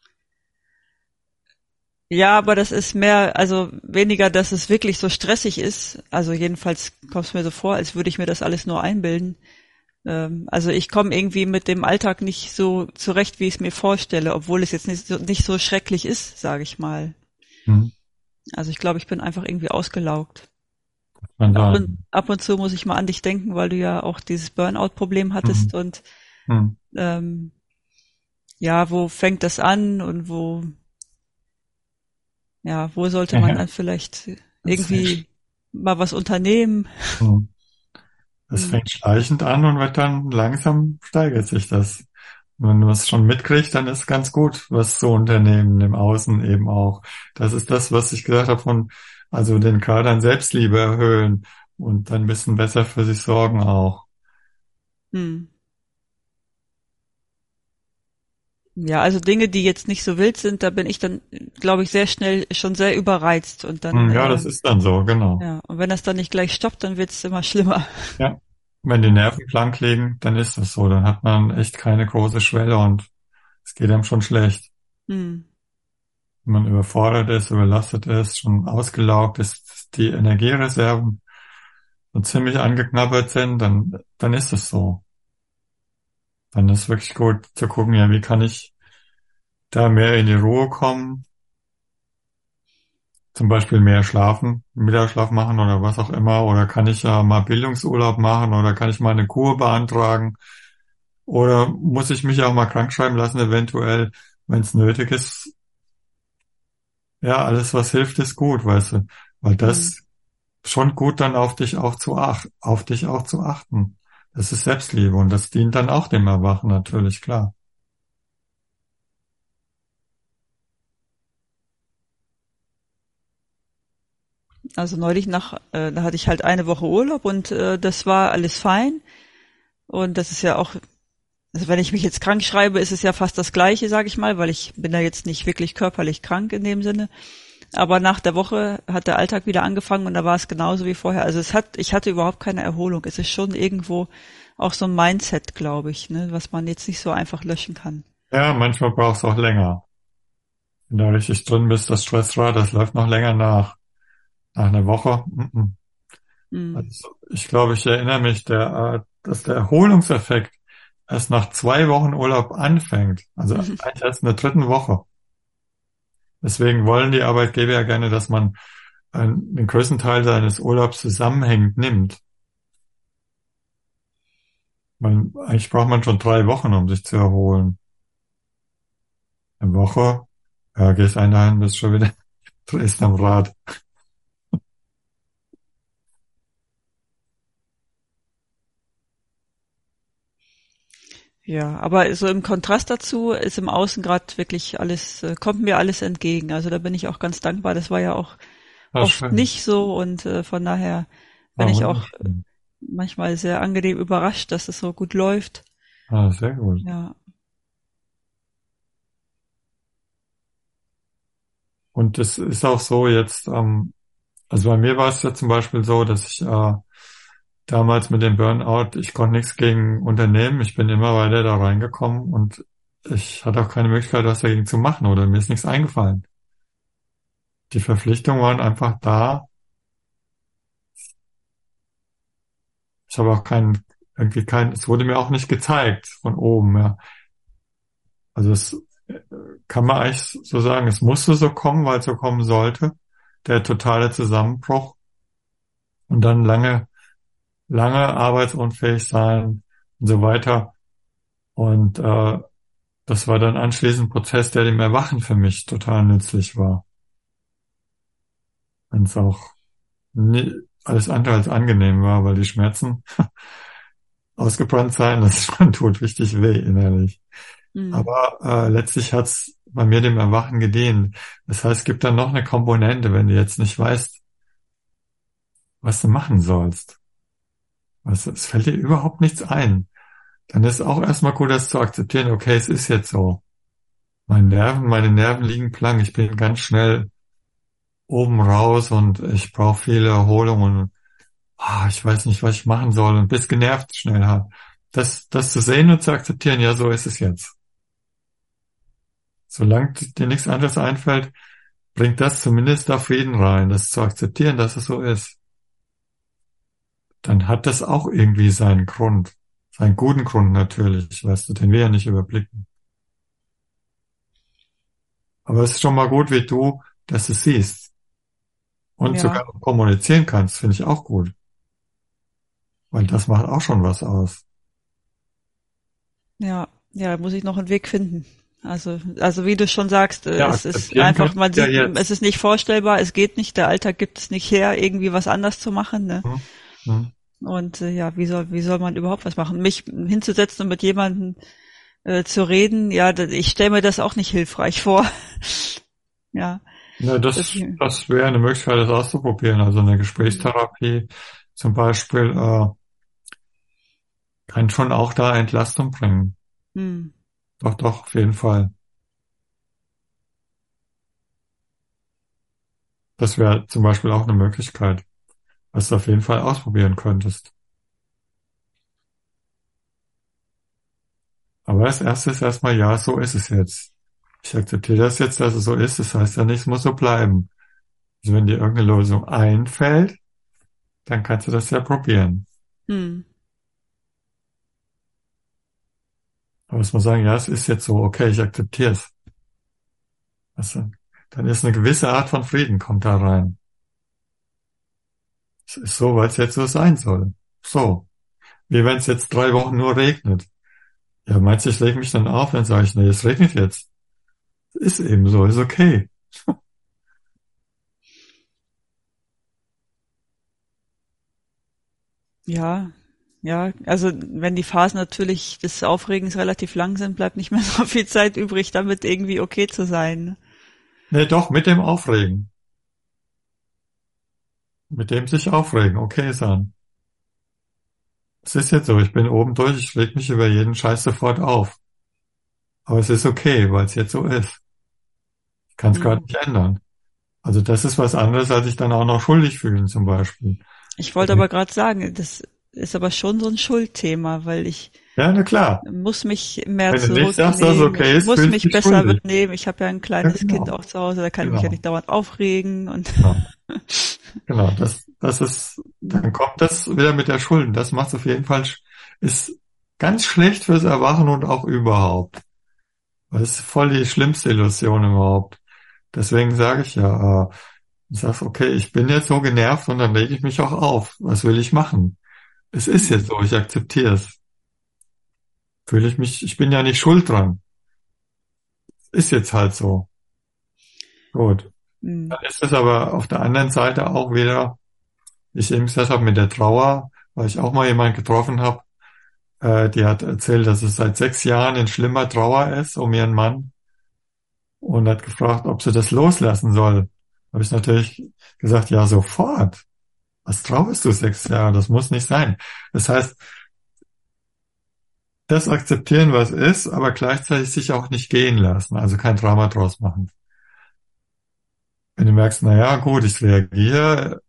ja, aber das ist mehr, also weniger, dass es wirklich so stressig ist. Also jedenfalls kommt es mir so vor, als würde ich mir das alles nur einbilden. Also ich komme irgendwie mit dem Alltag nicht so zurecht, wie ich es mir vorstelle, obwohl es jetzt nicht so schrecklich ist, sage ich mal. Mhm. Also ich glaube, ich bin einfach irgendwie ausgelaugt. Man Und sagen. ab und zu muss ich mal an dich denken, weil du ja auch dieses Burnout-Problem hattest Mhm. und Mhm. ähm, ja, wo fängt das an und wo sollte man Ja, dann vielleicht das fängt, irgendwie mal was unternehmen? mhm. Das Hm, fängt schleichend an und wird dann langsam steigert sich das. Und wenn du es schon mitkriegst, dann ist ganz gut, was zu unternehmen, im Außen eben auch. Das ist das, was ich gesagt habe von, also den Grad an Selbstliebe erhöhen und dann ein bisschen besser für sich sorgen auch. hm. Ja, also Dinge, die jetzt nicht so wild sind, da bin ich dann, glaube ich, sehr schnell schon sehr überreizt und dann, Ja, das ist dann so, genau. ja, und wenn das dann nicht gleich stoppt, dann wird's immer schlimmer. Ja. Wenn die Nerven blank liegen, dann ist das so. Dann hat man echt keine große Schwelle und es geht einem schon schlecht. Hm, Wenn man überfordert ist, überlastet ist, schon ausgelaugt ist, die Energiereserven so ziemlich angeknabbert sind, dann ist es so. Dann ist wirklich gut zu gucken, ja, wie kann ich da mehr in die Ruhe kommen? Zum Beispiel mehr schlafen, Mittagsschlaf machen oder was auch immer. Oder kann ich ja mal Bildungsurlaub machen oder kann ich mal eine Kur beantragen? Oder muss ich mich auch mal krank schreiben lassen, eventuell, wenn es nötig ist? Ja, alles, was hilft, ist gut, weißt du. Weil hm. das schon gut dann auf dich auch zu achten. Das ist Selbstliebe und das dient dann auch dem Erwachen natürlich, klar. Also neulich da hatte ich halt eine Woche Urlaub und das war alles fein. Und das ist ja auch, also wenn ich mich jetzt krank schreibe, ist es ja fast das Gleiche, sage ich mal, weil ich bin ja jetzt nicht wirklich körperlich krank in dem Sinne. Aber nach der Woche hat der Alltag wieder angefangen und da war es genauso wie vorher. Also ich hatte überhaupt keine Erholung. Es ist schon irgendwo auch so ein Mindset, glaube ich, ne, was man jetzt nicht so einfach löschen kann. Ja, manchmal braucht es auch länger. Wenn du richtig drin bist, das Stressrad, das läuft noch länger nach. Nach einer Woche. Hm. Also ich glaube, ich erinnere mich, dass der Erholungseffekt erst nach 2 Wochen Urlaub anfängt. Also eigentlich erst in der dritten Woche. Deswegen wollen die Arbeitgeber ja gerne, dass man den größten Teil seines Urlaubs zusammenhängend nimmt. Eigentlich braucht man schon 3 Wochen, um sich zu erholen. Eine Woche, ja, gehst ein dahin, bist schon wieder, drehst am Rad. Ja, aber so im Kontrast dazu ist im Außen gerade wirklich alles, kommt mir alles entgegen. Also da bin ich auch ganz dankbar. Das war ja auch Ah, oft schön. nicht so und von daher bin Ah, ich auch wunderschön. manchmal sehr angenehm überrascht, dass es so gut läuft. Ah, sehr gut. Ja. Und es ist auch so jetzt, also bei mir war es ja zum Beispiel so, dass ich damals mit dem Burnout, ich konnte nichts gegen unternehmen, ich bin immer weiter da reingekommen und ich hatte auch keine Möglichkeit, was dagegen zu machen oder mir ist nichts eingefallen. Die Verpflichtungen waren einfach da. Ich habe auch es wurde mir auch nicht gezeigt von oben, ja. Also es kann man eigentlich so sagen, es musste so kommen, weil es so kommen sollte. Der totale Zusammenbruch und dann lange arbeitsunfähig sein und so weiter. Und das war dann anschließend ein Prozess, der dem Erwachen für mich total nützlich war. Wenn es auch nie, alles andere als angenehm war, weil die Schmerzen ausgebrannt sein, das ist schon tut richtig weh innerlich. Hm. Aber letztlich hat's bei mir dem Erwachen gedient. Das heißt, es gibt dann noch eine Komponente, wenn du jetzt nicht weißt, was du machen sollst. Es fällt dir überhaupt nichts ein. Dann ist auch erstmal gut, das zu akzeptieren, okay, es ist jetzt so. Meine Nerven liegen blank, ich bin ganz schnell oben raus und ich brauche viel Erholung und ich weiß nicht, was ich machen soll und bist genervt schnell halt. Das zu sehen und zu akzeptieren, ja, so ist es jetzt. Solange dir nichts anderes einfällt, bringt das zumindest da Frieden rein, das zu akzeptieren, dass es so ist. Dann hat das auch irgendwie seinen Grund. Seinen guten Grund natürlich, weißt du, den wir ja nicht überblicken. Aber es ist schon mal gut, wie du, dass du siehst und Ja, sogar noch kommunizieren kannst, finde ich auch gut. Weil das macht auch schon was aus. ja, ja, da muss ich noch einen Weg finden. Also wie du schon sagst, Ja, es ist akzeptieren einfach, kannst man du ja sieht, es jetzt. ist nicht vorstellbar, es geht nicht, der Alltag gibt es nicht her, irgendwie was anders zu machen, ne? Hm? Hm? Und ja, wie soll man überhaupt was machen? Mich hinzusetzen und mit jemandem zu reden, ja, ich stelle mir das auch nicht hilfreich vor. Ja, Ja, das, das wäre eine Möglichkeit, das auszuprobieren. Also eine Gesprächstherapie zum Beispiel kann schon auch da Entlastung bringen. hm, Doch, doch, auf jeden Fall. Das wäre zum Beispiel auch eine Möglichkeit, was du auf jeden Fall ausprobieren könntest. Aber das Erste ist erstmal, ja, so ist es jetzt. Ich akzeptiere das jetzt, dass es so ist. Das heißt ja nicht, es muss so bleiben. Also wenn dir irgendeine Lösung einfällt, dann kannst du das ja probieren. hm, Aber es muss sagen, ja, es ist jetzt so, okay, ich akzeptiere es. Also, dann ist eine gewisse Art von Frieden kommt da rein. Es ist so, weil es jetzt so sein soll. So. Wie wenn es jetzt 3 Wochen nur regnet. Ja, meinst du, ich lege mich dann auf, dann sage ich, nee, es regnet jetzt. Ist eben so, ist okay. ja, ja, also wenn die Phasen natürlich des Aufregens relativ lang sind, bleibt nicht mehr so viel Zeit übrig, damit irgendwie okay zu sein. Nee, doch, mit dem Aufregen. Mit dem sich aufregen, okay sein. Es ist jetzt so, ich bin oben durch, ich reg mich über jeden Scheiß sofort auf. Aber es ist okay, weil es jetzt so ist. Ich kann es gerade Hm. nicht ändern. Also das ist was anderes, als sich dann auch noch schuldig fühlen zum Beispiel. Ich wollte aber gerade sagen, das ist aber schon so ein Schuldthema, weil ich Ja, na klar. muss mich mehr Wenn du nicht sagst, dass es zurücknehmen, okay ich ist, muss fühlst du mich dich besser schuldig. benehmen. Ich habe ja ein Ja, kleines Kind genau. auch zu Hause, da kann ich mich ja Genau. nicht dauernd aufregen und Genau. Genau. Das ist, dann kommt das wieder mit der Schulden. Das macht auf jeden Fall, ist ganz schlecht fürs Erwachen und auch überhaupt. Das ist voll die schlimmste Illusion überhaupt. Deswegen sage ich ja, ich sage, okay, ich bin jetzt so genervt und dann rege ich mich auch auf. Was will ich machen? Es ist jetzt so, ich akzeptiere es. Ich bin ja nicht schuld dran. Ist jetzt halt so. Gut. hm, Dann ist es aber auf der anderen Seite auch wieder, wie ich eben gesagt habe, mit der Trauer, weil ich auch mal jemanden getroffen habe, Die hat erzählt, dass es seit 6 Jahren in schlimmer Trauer ist um ihren Mann und hat gefragt, ob sie das loslassen soll. Habe ich natürlich gesagt, ja, sofort. Was trauerst du 6 Jahre? Das muss nicht sein. Das heißt, das akzeptieren, was ist, aber gleichzeitig sich auch nicht gehen lassen, also kein Drama draus machen. Wenn du merkst, na ja, gut, ich reagiere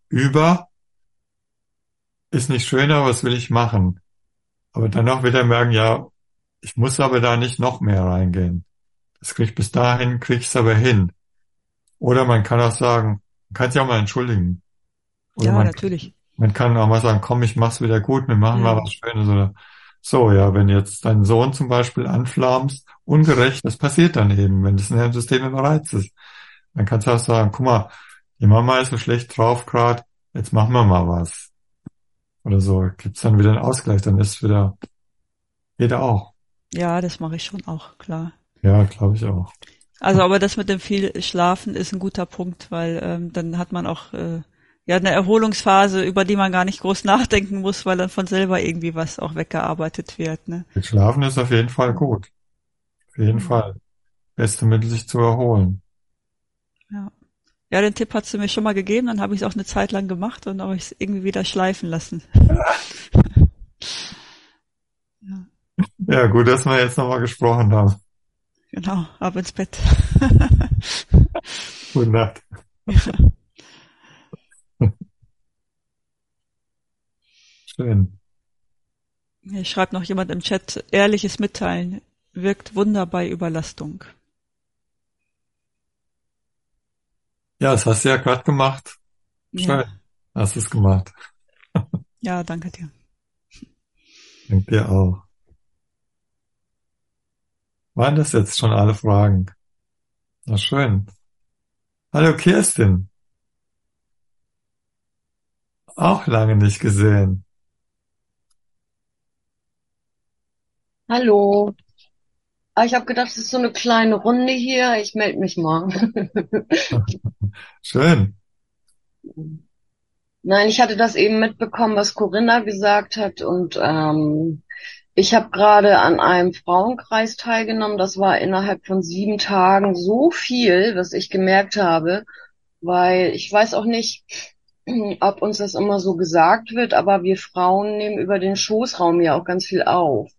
ist nicht schöner, was will ich machen? Aber dann auch wieder merken, ja, ich muss aber da nicht noch mehr reingehen. Bis dahin krieg ich's aber hin. Oder man kann auch sagen, man kann sich auch mal entschuldigen. Oder Ja, natürlich. man kann auch mal sagen, komm, ich mach's wieder gut, wir machen mal Mhm. was Schönes oder so, ja, wenn jetzt dein Sohn zum Beispiel anflammst, ungerecht, das passiert dann eben, wenn das Nervensystem überreizt ist. Dann kannst du auch sagen, guck mal, die Mama ist so schlecht drauf gerade, jetzt machen wir mal was. Oder so, gibt's dann wieder einen Ausgleich, dann ist wieder, jeder auch. Ja, das mache ich schon auch, klar. Ja, glaube ich auch. Also, aber das mit dem viel Schlafen ist ein guter Punkt, weil dann hat man auch ja eine Erholungsphase, über die man gar nicht groß nachdenken muss, weil dann von selber irgendwie was auch weggearbeitet wird, ne? Mit Schlafen ist auf jeden Fall gut. Auf jeden Mhm. Fall. Beste Mittel, sich zu erholen. Ja. Ja, den Tipp hat sie mir schon mal gegeben, dann habe ich es auch eine Zeit lang gemacht und habe ich es irgendwie wieder schleifen lassen. Ja, Ja, gut, dass wir jetzt nochmal gesprochen haben. genau, ab ins Bett. Gute Nacht. Schön. Hier schreibt noch jemand im Chat, ehrliches Mitteilen wirkt Wunder bei Überlastung. Ja, das hast du ja gerade gemacht. Ja, Schön. Hast es gemacht. ja, danke dir. Denkt dir auch. Waren das jetzt schon alle Fragen? Na schön. Hallo Kirstin. Auch lange nicht gesehen. Hallo. Ich habe gedacht, es ist so eine kleine Runde hier. Ich melde mich mal. Schön. Nein, ich hatte das eben mitbekommen, was Corinna gesagt hat. Und ich habe gerade an einem Frauenkreis teilgenommen. Das war innerhalb von 7 Tagen so viel, was ich gemerkt habe, weil ich weiß auch nicht, ob uns das immer so gesagt wird, aber wir Frauen nehmen über den Schoßraum ja auch ganz viel auf.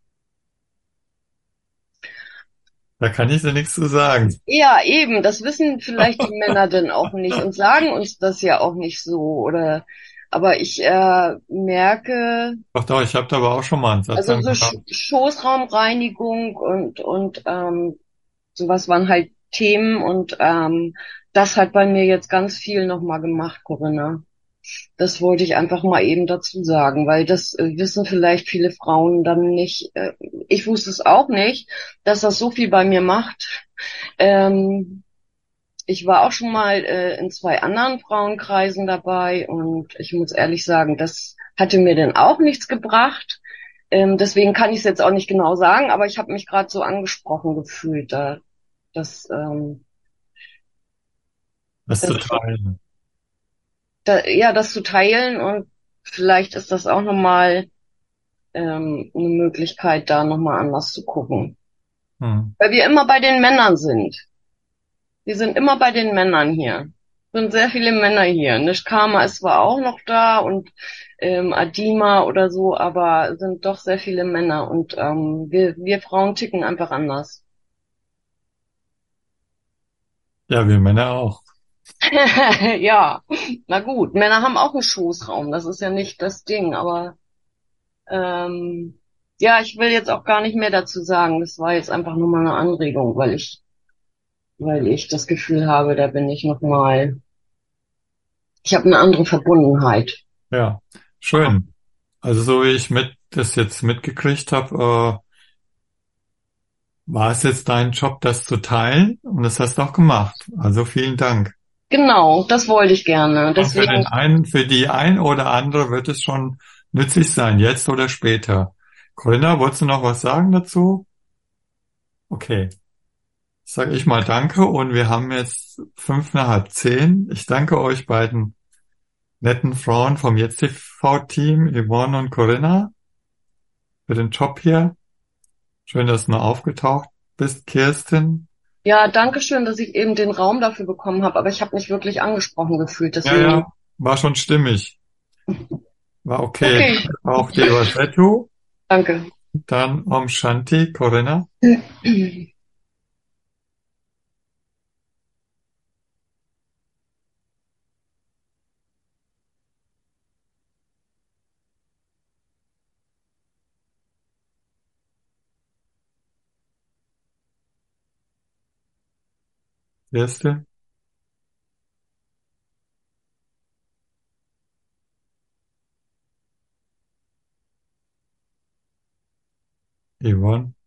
Da kann ich dir nichts zu sagen. Ja, eben, das wissen vielleicht die Männer dann auch nicht und sagen uns das ja auch nicht so, oder, aber ich merke, Doch, doch, ich habe da aber auch schon mal einen Satz also so angehört. Schoßraumreinigung und sowas waren halt Themen und das hat bei mir jetzt ganz viel nochmal gemacht, Corinna. Das wollte ich einfach mal eben dazu sagen, weil das wissen vielleicht viele Frauen dann nicht. Ich wusste es auch nicht, dass das so viel bei mir macht. Ähm, Ich war auch schon mal in 2 anderen Frauenkreisen dabei und ich muss ehrlich sagen, das hatte mir dann auch nichts gebracht. Deswegen kann ich es jetzt auch nicht genau sagen, aber ich habe mich gerade so angesprochen gefühlt, das, Das zu das, teilen. ja, das zu teilen und vielleicht ist das auch nochmal eine Möglichkeit, da nochmal anders zu gucken. Hm. Weil wir immer bei den Männern sind. Wir sind immer bei den Männern hier. Es sind sehr viele Männer hier. Nishkama ist zwar auch noch da und Adima oder so, aber es sind doch sehr viele Männer und wir Frauen ticken einfach anders. Ja, wir Männer auch. Ja, na gut. Männer haben auch einen Schoßraum. Das ist ja nicht das Ding, aber ja, ich will jetzt auch gar nicht mehr dazu sagen. Das war jetzt einfach nur mal eine Anregung, weil ich das Gefühl habe, da bin ich noch mal, ich habe eine andere Verbundenheit. Ja, schön. Also so wie ich das jetzt mitgekriegt habe, war es jetzt dein Job, das zu teilen? Und das hast du auch gemacht. Also vielen Dank. Genau, das wollte ich gerne. Und Deswegen, für die ein oder andere wird es schon nützlich sein, jetzt oder später. Corinna, wolltest du noch was sagen dazu? Okay. Sag ich mal Danke und wir haben jetzt 9:55. Ich danke euch beiden netten Frauen vom Jetzt TV-Team, Yvonne und Corinna. für den Job hier. Schön, dass du noch aufgetaucht bist, Kirsten. Ja, danke schön, dass ich eben den Raum dafür bekommen habe, aber ich habe mich wirklich angesprochen gefühlt, Ja, deswegen. ja, war schon stimmig. War okay. Okay, Auch Devasetu. danke. Dann Om Shanti, Corinna. Erste. Yvonne.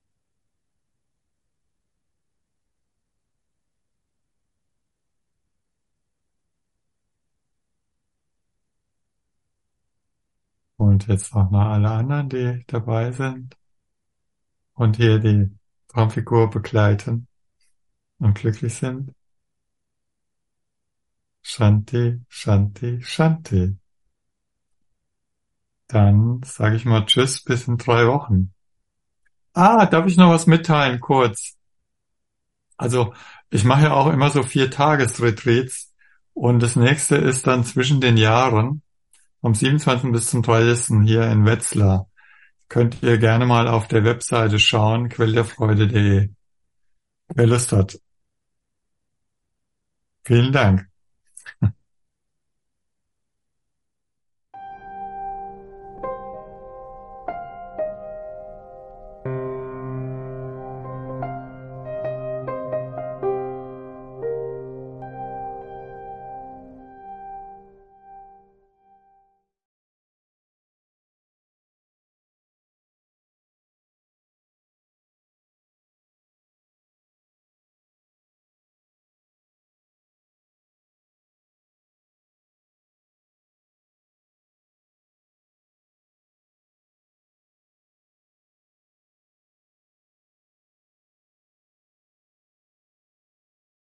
Und jetzt auch noch alle anderen, die dabei sind und hier die Traumfigur begleiten und glücklich sind. Shanti, Shanti, Shanti. Dann sage ich mal Tschüss bis in 3 Wochen. Darf ich noch was mitteilen, kurz? Also, ich mache ja auch immer so 4-Tages-Retreats und das nächste ist dann zwischen den Jahren, vom 27. bis zum 30. hier in Wetzlar. Könnt ihr gerne mal auf der Webseite schauen, quellderfreude.de. Wer Lust hat. Vielen Dank.